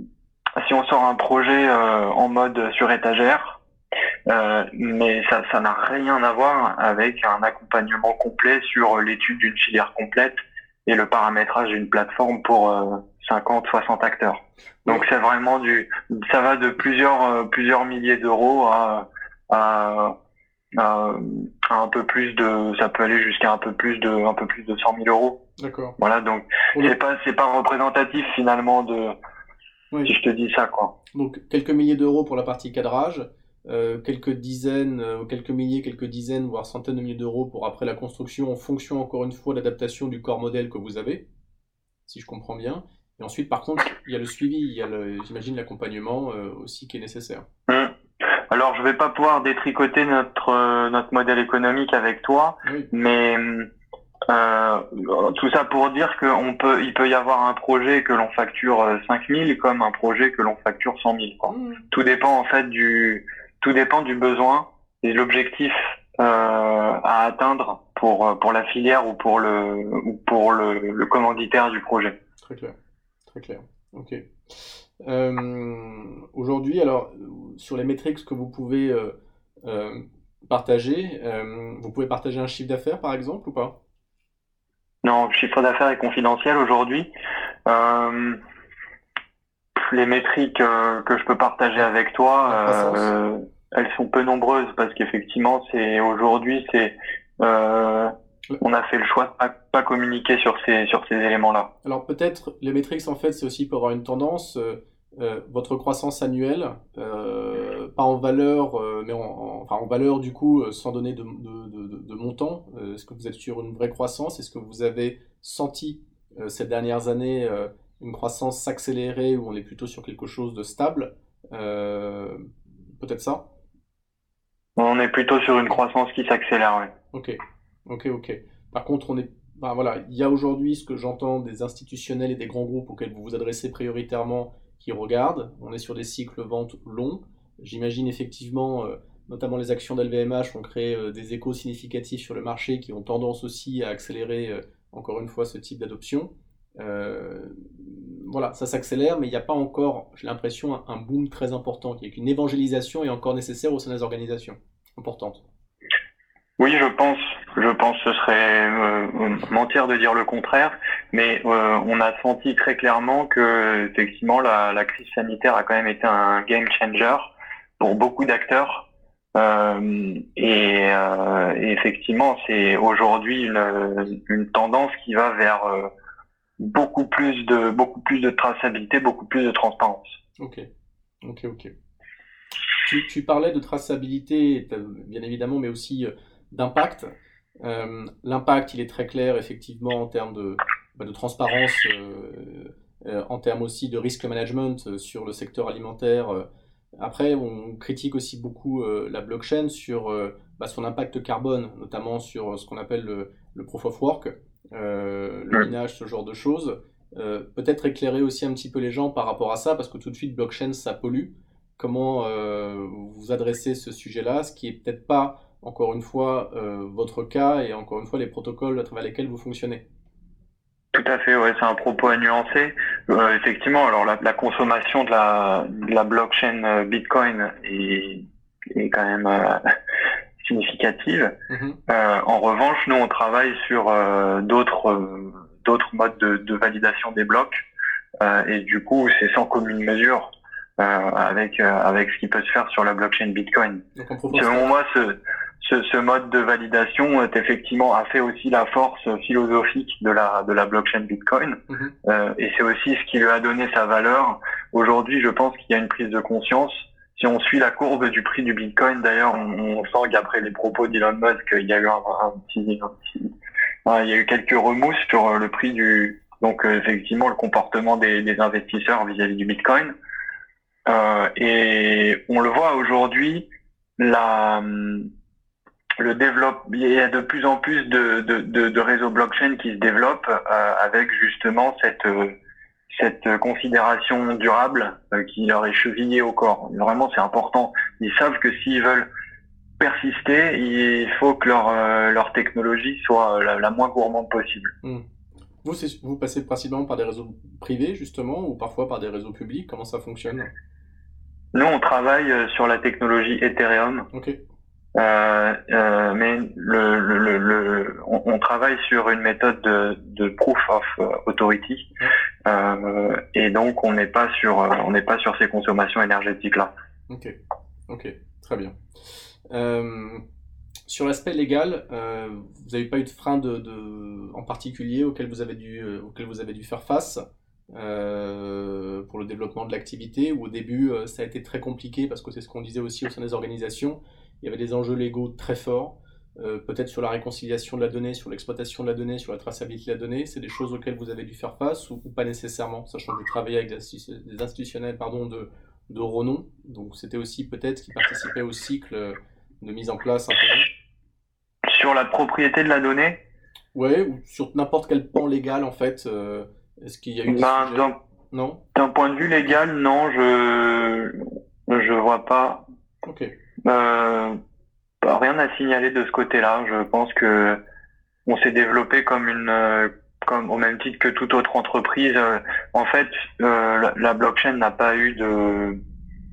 Speaker 2: si on sort un projet euh, en mode sur étagère, euh, mais ça, ça n'a rien à voir avec un accompagnement complet sur l'étude d'une filière complète et le paramétrage d'une plateforme pour euh, cinquante, soixante acteurs. Donc
Speaker 1: oui,
Speaker 2: c'est vraiment du, ça va de plusieurs, euh, plusieurs milliers d'euros à, à, à, à un peu plus de, ça peut aller jusqu'à un peu plus de, un peu plus de cent mille euros.
Speaker 1: d'accord.
Speaker 2: Voilà, donc
Speaker 1: Pour
Speaker 2: c'est
Speaker 1: le...
Speaker 2: pas, c'est pas représentatif finalement de, si
Speaker 1: Oui,
Speaker 2: je te dis ça, quoi.
Speaker 1: donc quelques milliers d'euros pour la partie cadrage, euh, quelques dizaines, euh, quelques milliers, quelques dizaines, voire centaines de milliers d'euros pour après la construction, en fonction encore une fois de l'adaptation du corps modèle que vous avez, si je comprends bien. Et ensuite, par contre, il y a le suivi, il y a le, j'imagine l'accompagnement euh, aussi qui est nécessaire.
Speaker 2: Hum. Alors, je vais pas pouvoir détricoter notre euh, notre modèle économique avec toi,
Speaker 1: Oui.
Speaker 2: mais euh, tout ça pour dire qu'on peut, il peut y avoir un projet que l'on facture euh, cinq mille comme un projet que l'on facture cent mille, quoi.
Speaker 1: Mmh.
Speaker 2: Tout dépend en fait du, tout dépend du besoin et de l'objectif euh, à atteindre pour euh, pour la filière ou pour le ou pour le, le commanditaire du projet.
Speaker 1: Très clair, très clair. Ok. Euh, aujourd'hui, alors, euh, sur les métriques que vous pouvez euh, euh, partager, euh, vous pouvez partager un chiffre d'affaires par exemple ou pas?
Speaker 2: Non, le chiffre d'affaires est confidentiel aujourd'hui. Euh, Les métriques euh, que je peux partager
Speaker 1: La,
Speaker 2: avec toi,
Speaker 1: la croissance?
Speaker 2: euh, elles sont peu nombreuses parce qu'effectivement, c'est aujourd'hui, c'est euh, on a fait le choix de pas, pas communiquer sur ces sur ces éléments-là.
Speaker 1: Alors peut-être les métriques en fait c'est aussi pour avoir une tendance, euh, euh, votre croissance annuelle, euh, pas en valeur, euh, mais en, en- enfin en valeur du coup euh, sans donner de, de, de- de- de montant. Euh, est-ce que vous êtes sur une vraie croissance? Est-ce que vous avez senti euh, ces dernières années euh, une croissance s'accélérer ou on est plutôt sur quelque chose de stable? Euh, Peut-être ça?
Speaker 2: On est plutôt sur une croissance qui s'accélère, ouais.
Speaker 1: Ok, ok, ok. Par contre, on est, ben voilà, il y a aujourd'hui ce que j'entends des institutionnels et des grands groupes auxquels vous vous adressez prioritairement qui regardent. On est sur des cycles ventes longs. J'imagine effectivement, euh, notamment les actions d'L V M H ont créé euh, des échos significatifs sur le marché qui ont tendance aussi à accélérer, euh, encore une fois, ce type d'adoption. Euh, voilà, ça s'accélère, mais il n'y a pas encore, j'ai l'impression, un, un boom très important, qui est qu'une évangélisation est encore nécessaire au sein des organisations importantes.
Speaker 2: Oui, je pense, je pense que ce serait euh, mentir de dire le contraire, mais euh, on a senti très clairement que effectivement la, la crise sanitaire a quand même été un game changer pour beaucoup d'acteurs. Euh, et, euh, et effectivement, c'est aujourd'hui une, une tendance qui va vers euh, beaucoup plus de beaucoup plus de traçabilité, beaucoup plus de transparence.
Speaker 1: Ok, ok, ok. Tu, tu parlais de traçabilité, bien évidemment, mais aussi euh, d'impact. Euh, l'impact, il est très clair, effectivement, en termes de, bah, de transparence, euh, euh, en termes aussi de risk management euh, sur le secteur alimentaire. Euh. Après, on critique aussi beaucoup euh, la blockchain sur euh, bah, son impact carbone, notamment sur euh, ce qu'on appelle le, le proof of work. euh, le
Speaker 2: Mm.
Speaker 1: minage, ce genre de choses. Euh, peut-être éclairer aussi un petit peu les gens par rapport à ça, parce que tout de suite, blockchain, ça pollue. Comment euh, vous adressez ce sujet-là, ce qui est peut-être pas, encore une fois, euh, votre cas et encore une fois les protocoles à travers lesquels vous fonctionnez.
Speaker 2: Tout à fait, ouais, c'est un propos à nuancer. Euh, effectivement, alors la, la consommation de la, de la blockchain euh, Bitcoin est, est quand même euh, significative.
Speaker 1: Mhm.
Speaker 2: Euh, en revanche, nous, on travaille sur euh, d'autres euh, d'autres modes de, de validation des blocs, euh, et du coup, c'est sans commune mesure euh, avec euh, avec ce qui peut se faire sur la blockchain Bitcoin.
Speaker 1: Donc en proof of
Speaker 2: Selon
Speaker 1: stake.
Speaker 2: moi, ce, ce, ce mode de validation est effectivement a fait aussi la force philosophique de la de la blockchain Bitcoin,
Speaker 1: Mhm.
Speaker 2: euh, et c'est aussi ce qui lui a donné sa valeur. Aujourd'hui, je pense qu'il y a une prise de conscience. Si on suit la courbe du prix du Bitcoin, d'ailleurs, on, on sent qu'après les propos d'Elon Musk, il y a eu un, un petit, un petit ouais, il y a eu quelques remousses sur le prix du, donc euh, effectivement le comportement des, des investisseurs vis-à-vis du Bitcoin. Euh, et on le voit aujourd'hui, la, le développe, il y a de plus en plus de, de, de, de réseaux blockchain qui se développent euh, avec justement cette euh, cette considération durable euh, qui leur est chevillée au corps. Vraiment, c'est important. Ils savent que s'ils veulent persister, il faut que leur euh, leur technologie soit la, la moins gourmande possible.
Speaker 1: Mhm. Vous, c'est- vous passez principalement par des réseaux privés, justement, ou parfois par des réseaux publics. Comment ça fonctionne?
Speaker 2: Nous, on travaille euh, sur la technologie Ethereum.
Speaker 1: Ok.
Speaker 2: Euh, euh, mais le, le, le, le- on, on travaille sur une méthode de, de proof of euh, authority,
Speaker 1: Ouais.
Speaker 2: euh, et donc on n'est pas sur euh, on n'est pas sur ces consommations énergétiques là.
Speaker 1: Ok. Ok. Très bien. Euh, Sur l'aspect légal, euh, vous n'avez pas eu de frein de, de- en particulier auquel vous avez dû, euh, auquel vous avez dû faire face euh, pour le développement de l'activité, ou au début euh, ça a été très compliqué parce que c'est ce qu'on disait aussi au sein des organisations, il y avait des enjeux légaux très forts, euh, peut-être sur la réconciliation de la donnée, sur l'exploitation de la donnée, sur la traçabilité de la donnée, c'est des choses auxquelles vous avez dû faire face ou, ou pas nécessairement, sachant que vous travaillez avec des, institu- des institutionnels pardon, de, de renom, donc c'était aussi peut-être ce qui participait au cycle euh, de mise en place un peu long.
Speaker 2: Sur la propriété de la donnée,
Speaker 1: Ouais, ou sur n'importe quel pan légal en fait. euh, est-ce qu'il y a eu des
Speaker 2: ben
Speaker 1: sujets?
Speaker 2: d'un
Speaker 1: Non?
Speaker 2: d'un point de vue légal, non, je je vois pas
Speaker 1: Ok.
Speaker 2: euh, pas rien à signaler de ce côté-là. Je pense que on s'est développé comme une euh, comme au même titre que toute autre entreprise. Euh, en fait, euh, la, la blockchain n'a pas eu de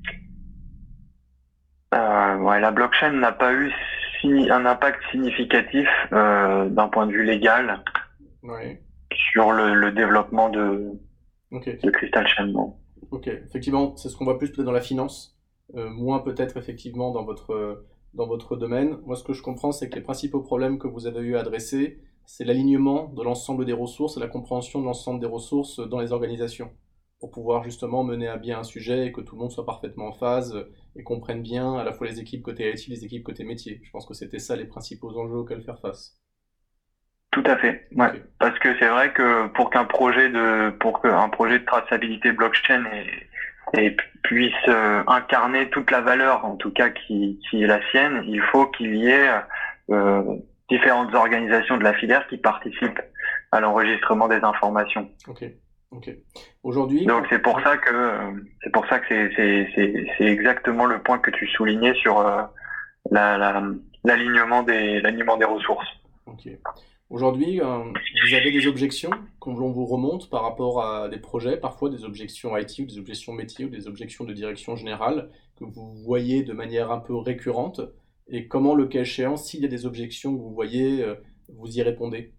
Speaker 2: euh, ouais, la blockchain n'a pas eu si, un impact significatif euh, d'un point de vue légal
Speaker 1: Ouais.
Speaker 2: sur le, le développement de,
Speaker 1: Ok.
Speaker 2: de Crystal Chain. Bon.
Speaker 1: Ok. Effectivement, c'est ce qu'on voit plus peut-être dans la finance, euh, moins peut-être effectivement dans votre, euh, dans votre domaine. Moi, ce que je comprends, c'est que les principaux problèmes que vous avez eu à adresser, c'est l'alignement de l'ensemble des ressources et la compréhension de l'ensemble des ressources dans les organisations, pour pouvoir justement mener à bien un sujet et que tout le monde soit parfaitement en phase euh, et comprenne bien à la fois les équipes côté I T, les équipes côté métier. Je pense que c'était ça les principaux enjeux auxquels faire face.
Speaker 2: Tout à fait, ouais.
Speaker 1: Ok.
Speaker 2: Parce que c'est vrai que pour qu'un projet de pour qu'un projet de traçabilité blockchain et, et puisse euh, incarner toute la valeur, en tout cas qui, qui est la sienne, il faut qu'il y ait euh, différentes organisations de la filière qui participent à l'enregistrement des informations.
Speaker 1: Ok, ok. Aujourd'hui,
Speaker 2: Donc
Speaker 1: quand...
Speaker 2: c'est pour
Speaker 1: ouais,
Speaker 2: ça que euh, c'est pour ça que c'est c'est c'est c'est exactement le point que tu soulignais sur euh, la la l'alignement des l'alignement des ressources.
Speaker 1: ok. Aujourd'hui, euh, vous avez des objections qu'on l'on vous remonte par rapport à des projets, parfois des objections I T ou des objections métiers ou des objections de direction générale que vous voyez de manière un peu récurrente, et comment, le cas échéant, s'il y a des objections que vous voyez, euh, vous y répondez.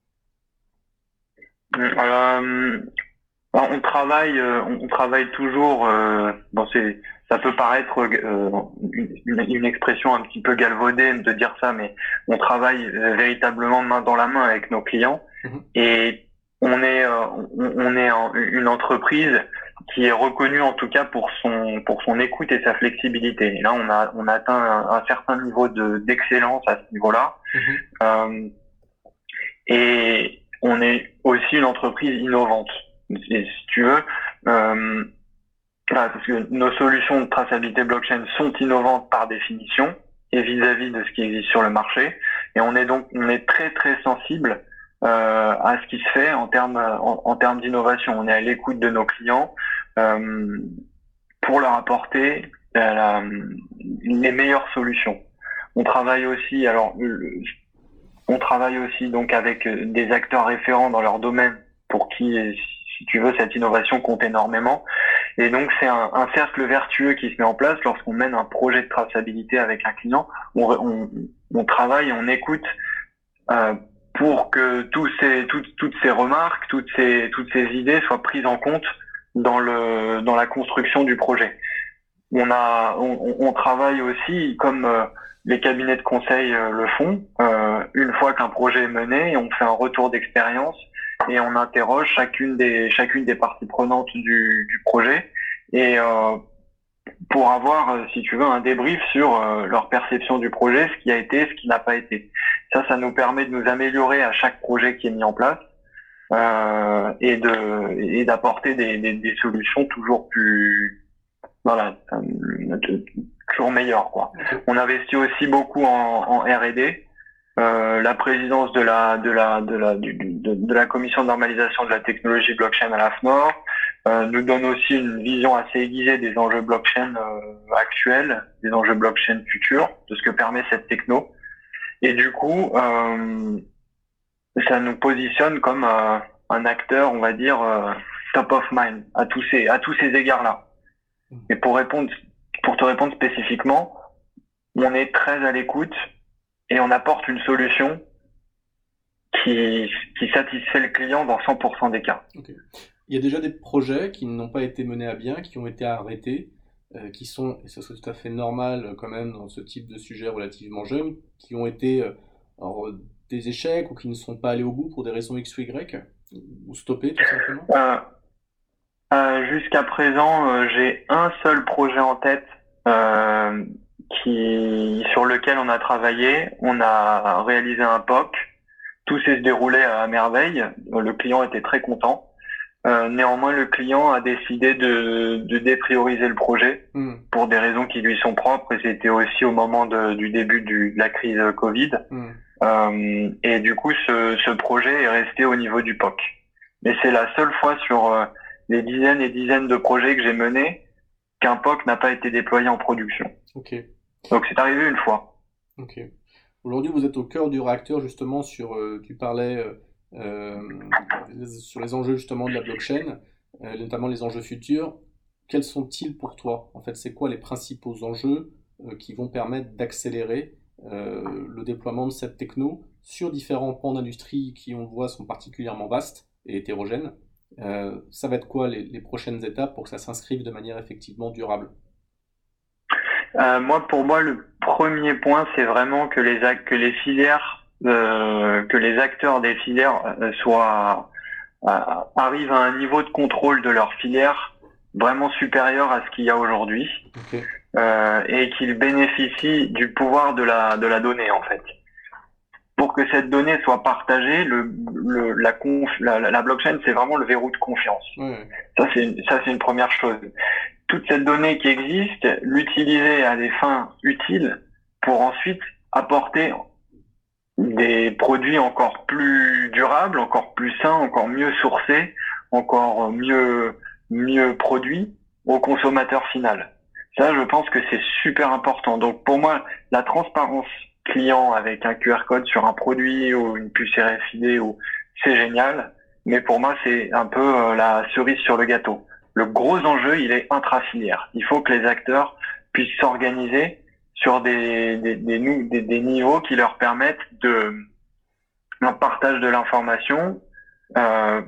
Speaker 2: Euh, Bon, on travaille, euh, on travaille toujours. Euh, bon, c'est, ça peut paraître euh, une, une expression un petit peu galvaudée de dire ça, mais on travaille euh, véritablement main dans la main avec nos clients,
Speaker 1: Mhm.
Speaker 2: et on est, euh, on, on est en- une entreprise qui est reconnue en tout cas pour son pour son écoute et sa flexibilité. Et là, on a on a atteint un, un certain niveau de d'excellence à ce niveau-là,
Speaker 1: Mhm.
Speaker 2: euh, et on est aussi une entreprise innovante. Et si tu veux, euh, voilà, parce que nos solutions de traçabilité blockchain sont innovantes par définition et vis-à-vis de ce qui existe sur le marché. Et on est donc, on est très très sensible euh, à ce qui se fait en termes en, en termes d'innovation. On est à l'écoute de nos clients euh, pour leur apporter euh, la, les meilleures solutions. On travaille aussi, alors, le, on travaille aussi donc avec des acteurs référents dans leur domaine pour qui, si tu veux, cette innovation compte énormément. Et donc c'est un, un cercle vertueux qui se met en place lorsqu'on mène un projet de traçabilité avec un client. On, on, on travaille, on écoute euh, pour que tous ces, toutes, toutes ces remarques, toutes ces, toutes ces idées soient prises en compte dans le, dans la construction du projet. On a, on, on travaille aussi comme euh, les cabinets de conseil euh, le font. Euh, une fois qu'un projet est mené, on fait un retour d'expérience et on interroge chacune des, chacune des parties prenantes du, du projet et euh, pour avoir, euh, si tu veux, un débrief sur euh, leur perception du projet, ce qui a été, ce qui n'a pas été. Ça, ça nous permet de nous améliorer à chaque projet qui est mis en place euh, et de et d'apporter des, des, des solutions toujours plus voilà, toujours meilleures, quoi. On investit aussi beaucoup en, en R et D. Euh, la présidence de la de la de la du, de, de la commission de normalisation de la technologie blockchain à l'A F N O R euh, nous donne aussi une vision assez aiguisée des enjeux blockchain euh, actuels, des enjeux blockchain futurs, de ce que permet cette techno. Et du coup, euh, ça nous positionne comme euh, un acteur, on va dire, euh, top of mind à tous ces à tous ces égards-là. Et pour répondre, pour te répondre spécifiquement, on est très à l'écoute et on apporte une solution qui, qui satisfait le client dans cent pour cent des cas.
Speaker 1: Okay. Il y a déjà des projets qui n'ont pas été menés à bien, qui ont été arrêtés, euh, qui sont, et ça c'est tout à fait normal quand même dans ce type de sujet relativement jeune, qui ont été euh, alors, des échecs ou qui ne sont pas allés au bout pour des raisons X ou Y, ou stoppés tout simplement.
Speaker 2: Euh, euh, jusqu'à présent, euh, j'ai un seul projet en tête euh, qui, sur lequel on a travaillé. On a réalisé un P O C. Tout s'est déroulé à merveille. Le client était très content. Euh, néanmoins, le client a décidé de, de déprioriser le projet mmh. pour des raisons qui lui sont propres. Et c'était aussi au moment de, du début du, de la crise Covid. Mmh. Euh, et du coup, ce, ce projet est resté au niveau du P O C. Mais c'est la seule fois sur euh, les dizaines et dizaines de projets que j'ai menés qu'un P O C n'a pas été déployé en production.
Speaker 1: Okay.
Speaker 2: Donc c'est arrivé une fois.
Speaker 1: Ok. Aujourd'hui, vous êtes au cœur du réacteur justement sur, euh, tu parlais euh, sur les enjeux justement de la blockchain, euh, notamment les enjeux futurs. Quels sont-ils pour toi? En fait, c'est quoi les principaux enjeux euh, qui vont permettre d'accélérer euh, le déploiement de cette techno sur différents pans d'industrie qui, on le voit, sont particulièrement vastes et hétérogènes? Euh, ça va être quoi les, les prochaines étapes pour que ça s'inscrive de manière effectivement durable?
Speaker 2: Euh, moi, pour moi, le premier point, c'est vraiment que les que les filières, euh, que les acteurs des filières euh, soient euh, arrivent à un niveau de contrôle de leur filière vraiment supérieur à ce qu'il y a aujourd'hui, okay. euh, et qu'ils bénéficient du pouvoir de la de la donnée en fait. Pour que cette donnée soit partagée, le, le la, conf, la la blockchain, c'est vraiment le verrou de confiance. Ouais. Ça c'est ça c'est une première chose. Toute cette donnée qui existe, l'utiliser à des fins utiles pour ensuite apporter des produits encore plus durables, encore plus sains, encore mieux sourcés, encore mieux mieux produits au consommateur final. Ça, je pense que c'est super important. Donc pour moi, la transparence client avec un Q R code sur un produit ou une puce R F I D, ou c'est génial, mais pour moi, c'est un peu la cerise sur le gâteau. Le gros enjeu, il est intrafilière. Il faut que les acteurs puissent s'organiser sur des, des, des, des, des niveaux qui leur permettent de un partage de l'information, euh,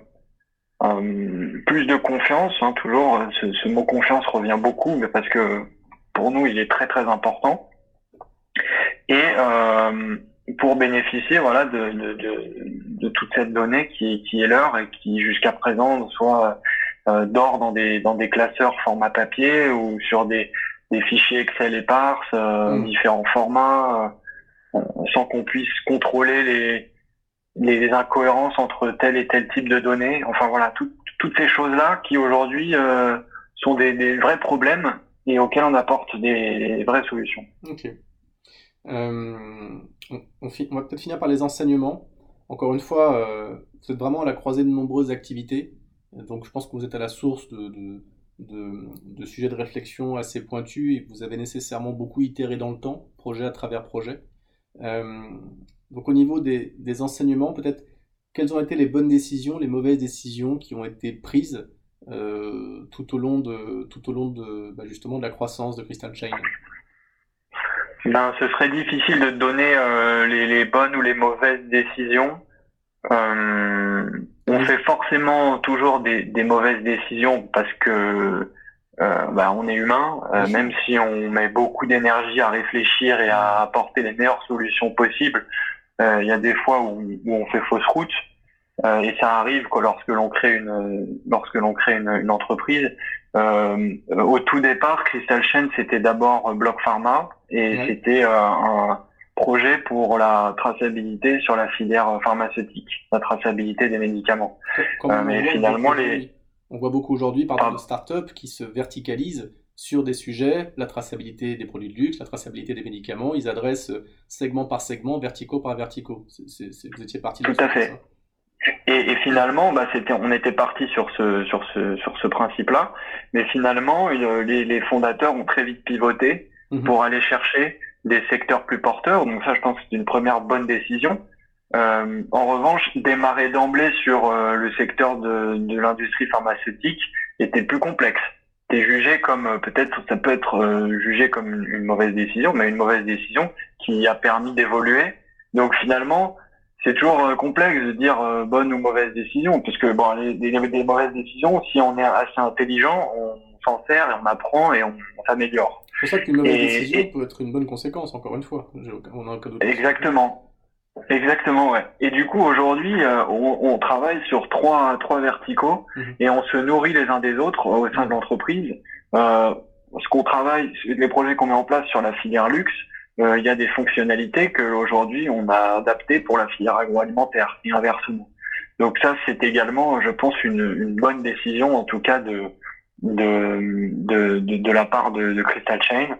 Speaker 2: euh, plus de confiance. Hein, toujours, ce, ce mot confiance revient beaucoup, mais parce que pour nous, il est très très important. Et euh, pour bénéficier, voilà, de, de, de, de toute cette donnée qui, qui est leur et qui jusqu'à présent soit Euh, d'or dans des dans des classeurs format papier ou sur des des fichiers Excel épars, euh, mmh. différents formats, euh, sans qu'on puisse contrôler les les incohérences entre tel et tel type de données. Enfin voilà, tout, toutes ces choses-là qui aujourd'hui euh, sont des, des vrais problèmes et auxquels on apporte des, des vraies solutions.
Speaker 1: Ok. Euh, on, on, fi- on va peut-être finir par les enseignements. encore une fois, euh, vous êtes vraiment à la croisée de nombreuses activités. Donc, je pense que vous êtes à la source de, de, de, de sujets de réflexion assez pointus et que vous avez nécessairement beaucoup itéré dans le temps, projet à travers projet. Euh, donc, au niveau des, des enseignements, peut-être, quelles ont été les bonnes décisions, les mauvaises décisions qui ont été prises euh, tout au long de, tout au long de, bah, justement, de la croissance de Crystal Chain?
Speaker 2: Ben, ce serait difficile de donner euh, les, les bonnes ou les mauvaises décisions. Euh, on fait forcément toujours des, des mauvaises décisions parce que euh, bah, on est humain, euh, même si on met beaucoup d'énergie à réfléchir et à apporter les meilleures solutions possibles. Il y a des fois où, où on fait fausse route. Euh, et ça arrive que lorsque l'on crée une lorsque l'on crée une, une entreprise. Euh, au tout départ, Crystal Chain c'était d'abord Block Pharma et
Speaker 1: Ouais.
Speaker 2: c'était euh, un projet pour la traçabilité sur la filière pharmaceutique, la traçabilité des médicaments.
Speaker 1: Comme
Speaker 2: Euh,
Speaker 1: on
Speaker 2: mais
Speaker 1: voit
Speaker 2: finalement
Speaker 1: beaucoup
Speaker 2: les
Speaker 1: aujourd'hui. On voit beaucoup aujourd'hui, pardon, de
Speaker 2: pardon,
Speaker 1: startups qui se verticalisent sur des sujets, la traçabilité des produits de luxe, la traçabilité des médicaments. Ils adressent euh, segment par segment, verticaux par verticaux. C'est- c'est- c'est- vous étiez parti
Speaker 2: tout
Speaker 1: là-dessus,
Speaker 2: à
Speaker 1: c'est ça?
Speaker 2: fait. Et, et finalement, bah, c'était, on était parti sur ce sur ce sur ce principe-là, mais finalement, il- les, les fondateurs ont très vite pivoté
Speaker 1: Mhm.
Speaker 2: pour aller chercher des secteurs plus porteurs. Donc ça, je pense que c'est une première bonne décision. Euh, en revanche, démarrer d'emblée sur euh, le secteur de, de l'industrie pharmaceutique était plus complexe. C'est jugé comme euh, peut-être ça peut être euh, jugé comme une, une mauvaise décision, mais une mauvaise décision qui a permis d'évoluer. Donc finalement, c'est toujours euh, complexe de dire euh, bonne ou mauvaise décision, puisque bon, les, les, les mauvaises décisions, si on est assez intelligent, on s'en sert et on apprend et on, on s'améliore.
Speaker 1: C'est pour ça qu'une mauvaise
Speaker 2: Et,
Speaker 1: décision
Speaker 2: et
Speaker 1: peut être une bonne conséquence, encore une fois. J'ai aucun- on n'a aucun doute là-dessus.
Speaker 2: exactement. Exactement, ouais. Et du coup, aujourd'hui, euh, on, on travaille sur trois trois verticaux
Speaker 1: Mhm.
Speaker 2: et on se nourrit les uns des autres au sein de
Speaker 1: Mhm.
Speaker 2: l'entreprise. Euh, ce qu'on travaille, les projets qu'on met en place sur la filière luxe, euh, il y a des fonctionnalités que aujourd'hui on a adaptées pour la filière agroalimentaire et inversement. Donc ça, c'est également, je pense, une, une bonne décision, en tout cas de de de de, de la part de, de Crystal Chain.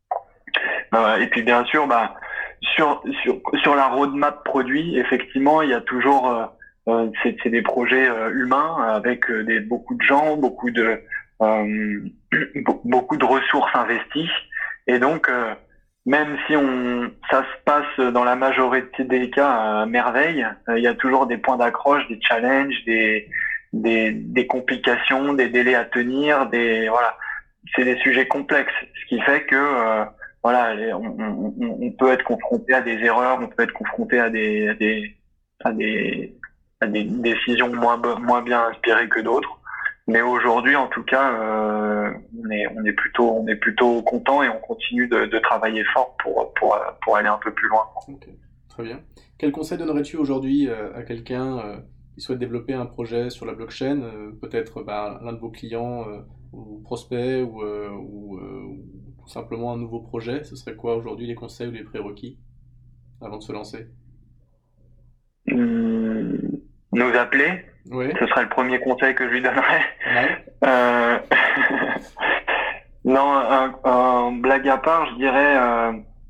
Speaker 2: Euh, et puis bien sûr, bah sur sur sur la roadmap produit, effectivement, il y a toujours euh, euh, c'est c'est des projets euh, humains avec euh, des beaucoup de gens, beaucoup de euh, beaucoup de ressources investies, et donc euh, même si on ça se passe dans la majorité des cas à merveille, euh, il y a toujours des points d'accroche, des challenges, des des des complications, des délais à tenir, des voilà, c'est des sujets complexes, ce qui fait que euh, voilà, on, on, on peut être confronté à des erreurs, on peut être confronté à des à des à des, à des décisions moins moins bien inspirées que d'autres. Mais aujourd'hui, en tout cas, euh, on est on est plutôt on est plutôt content et on continue de, de travailler fort pour pour pour aller un peu plus loin.
Speaker 1: Ok, très bien. Quel conseil donnerais-tu aujourd'hui euh, à quelqu'un euh, qui souhaite développer un projet sur la blockchain, euh, peut-être bah, l'un de vos clients euh, ou prospects ou, euh, ou, euh, ou tout simplement un nouveau projet? Ce serait quoi aujourd'hui les conseils ou les prérequis avant de se lancer?
Speaker 2: Hum, nous appeler,
Speaker 1: Oui,
Speaker 2: ce serait le premier conseil que je lui donnerais.
Speaker 1: pas mal.
Speaker 2: Euh... non, un, un blague à part, je dirais. Euh,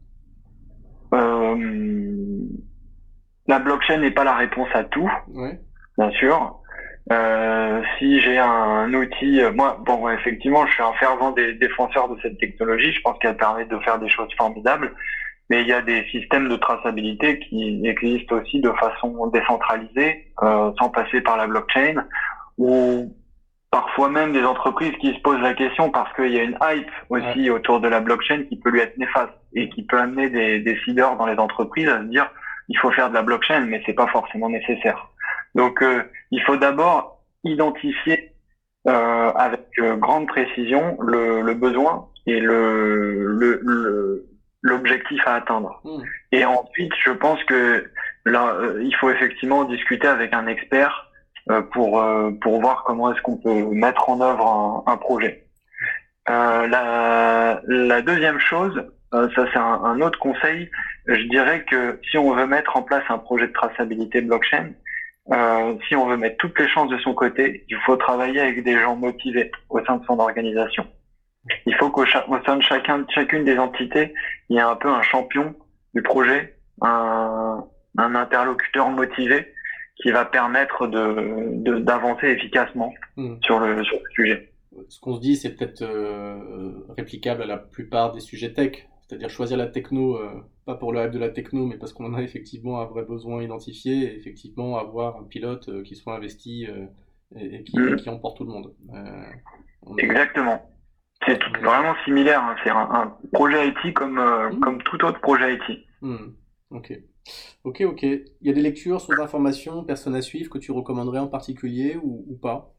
Speaker 2: euh, la blockchain n'est pas la réponse à tout,
Speaker 1: Oui,
Speaker 2: bien sûr. Euh, si j'ai un outil, euh, moi, bon, ouais, effectivement, je suis un fervent des défenseur de cette technologie. Je pense qu'elle permet de faire des choses formidables. Mais il y a des systèmes de traçabilité qui existent aussi de façon décentralisée, euh, sans passer par la blockchain, ou parfois même des entreprises qui se posent la question parce qu'il y a une hype
Speaker 1: ouais.
Speaker 2: aussi autour de la blockchain qui peut lui être néfaste et qui peut amener des décideurs dans les entreprises à se dire il faut faire de la blockchain, mais c'est pas forcément nécessaire. Donc euh, il faut d'abord identifier euh, avec euh, grande précision le, le besoin et le, le, le l'objectif à atteindre.
Speaker 1: Hmm.
Speaker 2: Et ensuite, je pense que là, euh, il faut effectivement discuter avec un expert euh, pour euh, pour voir comment est-ce qu'on peut mettre en œuvre un, un projet. Euh, la, la deuxième chose, euh, ça c'est un, un autre conseil, je dirais que si on veut mettre en place un projet de traçabilité blockchain, euh, si on veut mettre toutes les chances de son côté, il faut travailler avec des gens motivés au sein de son organisation. Il faut qu'au cha- au sein de chacun, chacune des entités, il y ait un peu un champion du projet, un, un interlocuteur motivé qui va permettre de, de d'avancer efficacement
Speaker 1: Hmm.
Speaker 2: sur le sur le sujet.
Speaker 1: Ce qu'on se dit, c'est peut-être euh, réplicable à la plupart des sujets tech, c'est-à-dire choisir la techno, euh, pas pour le hype de la techno, mais parce qu'on en a effectivement un vrai besoin identifié, et effectivement avoir un pilote euh, qui soit investi euh, et, et qui, et
Speaker 2: Mhm.
Speaker 1: qui emporte tout le monde. Euh, on est,
Speaker 2: Exactement. C'est tout-
Speaker 1: on est d'accord.
Speaker 2: vraiment similaire, hein. C'est un, un projet I T comme euh,
Speaker 1: Hmm.
Speaker 2: comme tout autre projet I T.
Speaker 1: Hmm. Ok. Ok, ok. Il y a des lectures, sources d'informations, personnes à suivre que tu recommanderais en particulier ou, ou pas?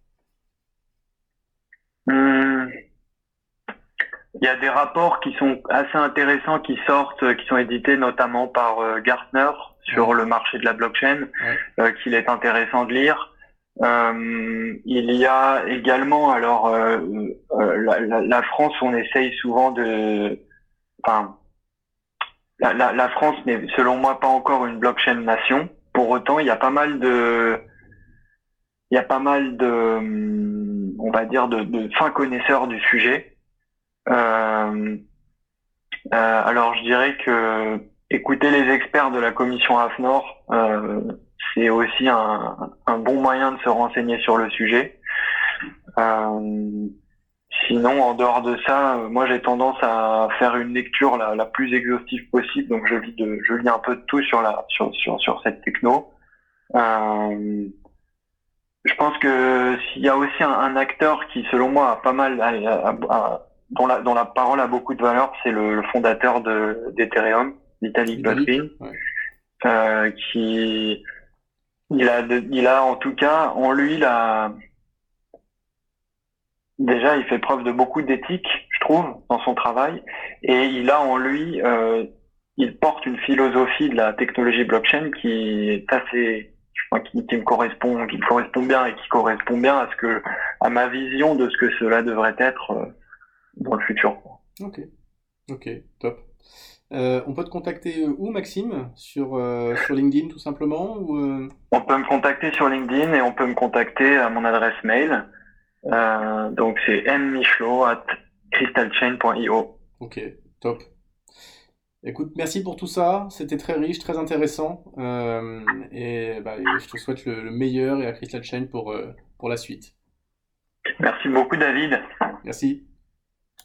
Speaker 2: Hum, Il y a des rapports qui sont assez intéressants qui sortent, euh, qui sont édités notamment par euh, Gartner sur
Speaker 1: Ouais,
Speaker 2: le marché de la blockchain,
Speaker 1: ouais.
Speaker 2: euh, qu'il est intéressant de lire. Euh, il y a également, alors euh, euh, la, la- la France, on essaye souvent de, enfin, la, la, la France n'est selon moi pas encore une blockchain nation. Pour autant, il y a pas mal de, il y a pas mal de, hum, on va dire, de, de fins connaisseurs du sujet. Euh, Euh, alors je dirais que écouter les experts de la commission AFNOR, euh, c'est aussi un, un bon moyen de se renseigner sur le sujet. Euh, Sinon, en dehors de ça, euh, moi j'ai tendance à faire une lecture la, la plus exhaustive possible, donc je lis de, je lis un peu de tout sur la sur sur, sur cette techno. Euh, je pense que s'il y a aussi un, un acteur qui, selon moi, a pas mal, a- a- a- dont la, dont la parole a beaucoup de valeur, c'est le, le fondateur de d'Ethereum, Vitalik
Speaker 1: Vitalik?
Speaker 2: Buterin,
Speaker 1: Ouais.
Speaker 2: euh, qui il a, de- il a en tout cas en lui la, déjà il fait preuve de beaucoup d'éthique, je trouve, dans son travail, et il a en lui, euh, il porte une philosophie de la technologie blockchain qui est assez, enfin, qui, qui me correspond, qui me correspond bien et qui correspond bien à ce que, à ma vision de ce que cela devrait être euh, dans le futur.
Speaker 1: Ok, ok, top. Euh, on peut te contacter euh, où, Maxime? Sur, euh, sur LinkedIn, tout simplement, ou, euh,
Speaker 2: On peut me contacter sur LinkedIn et on peut me contacter à mon adresse mail. Euh, donc c'est mmichelot at crystalchain point io.
Speaker 1: Ok, top. Écoute, merci pour tout ça. C'était très riche, très intéressant. Euh, et bah, et je te souhaite le, le meilleur et à Crystal Chain pour, euh, pour la suite.
Speaker 2: Merci beaucoup David.
Speaker 1: Merci.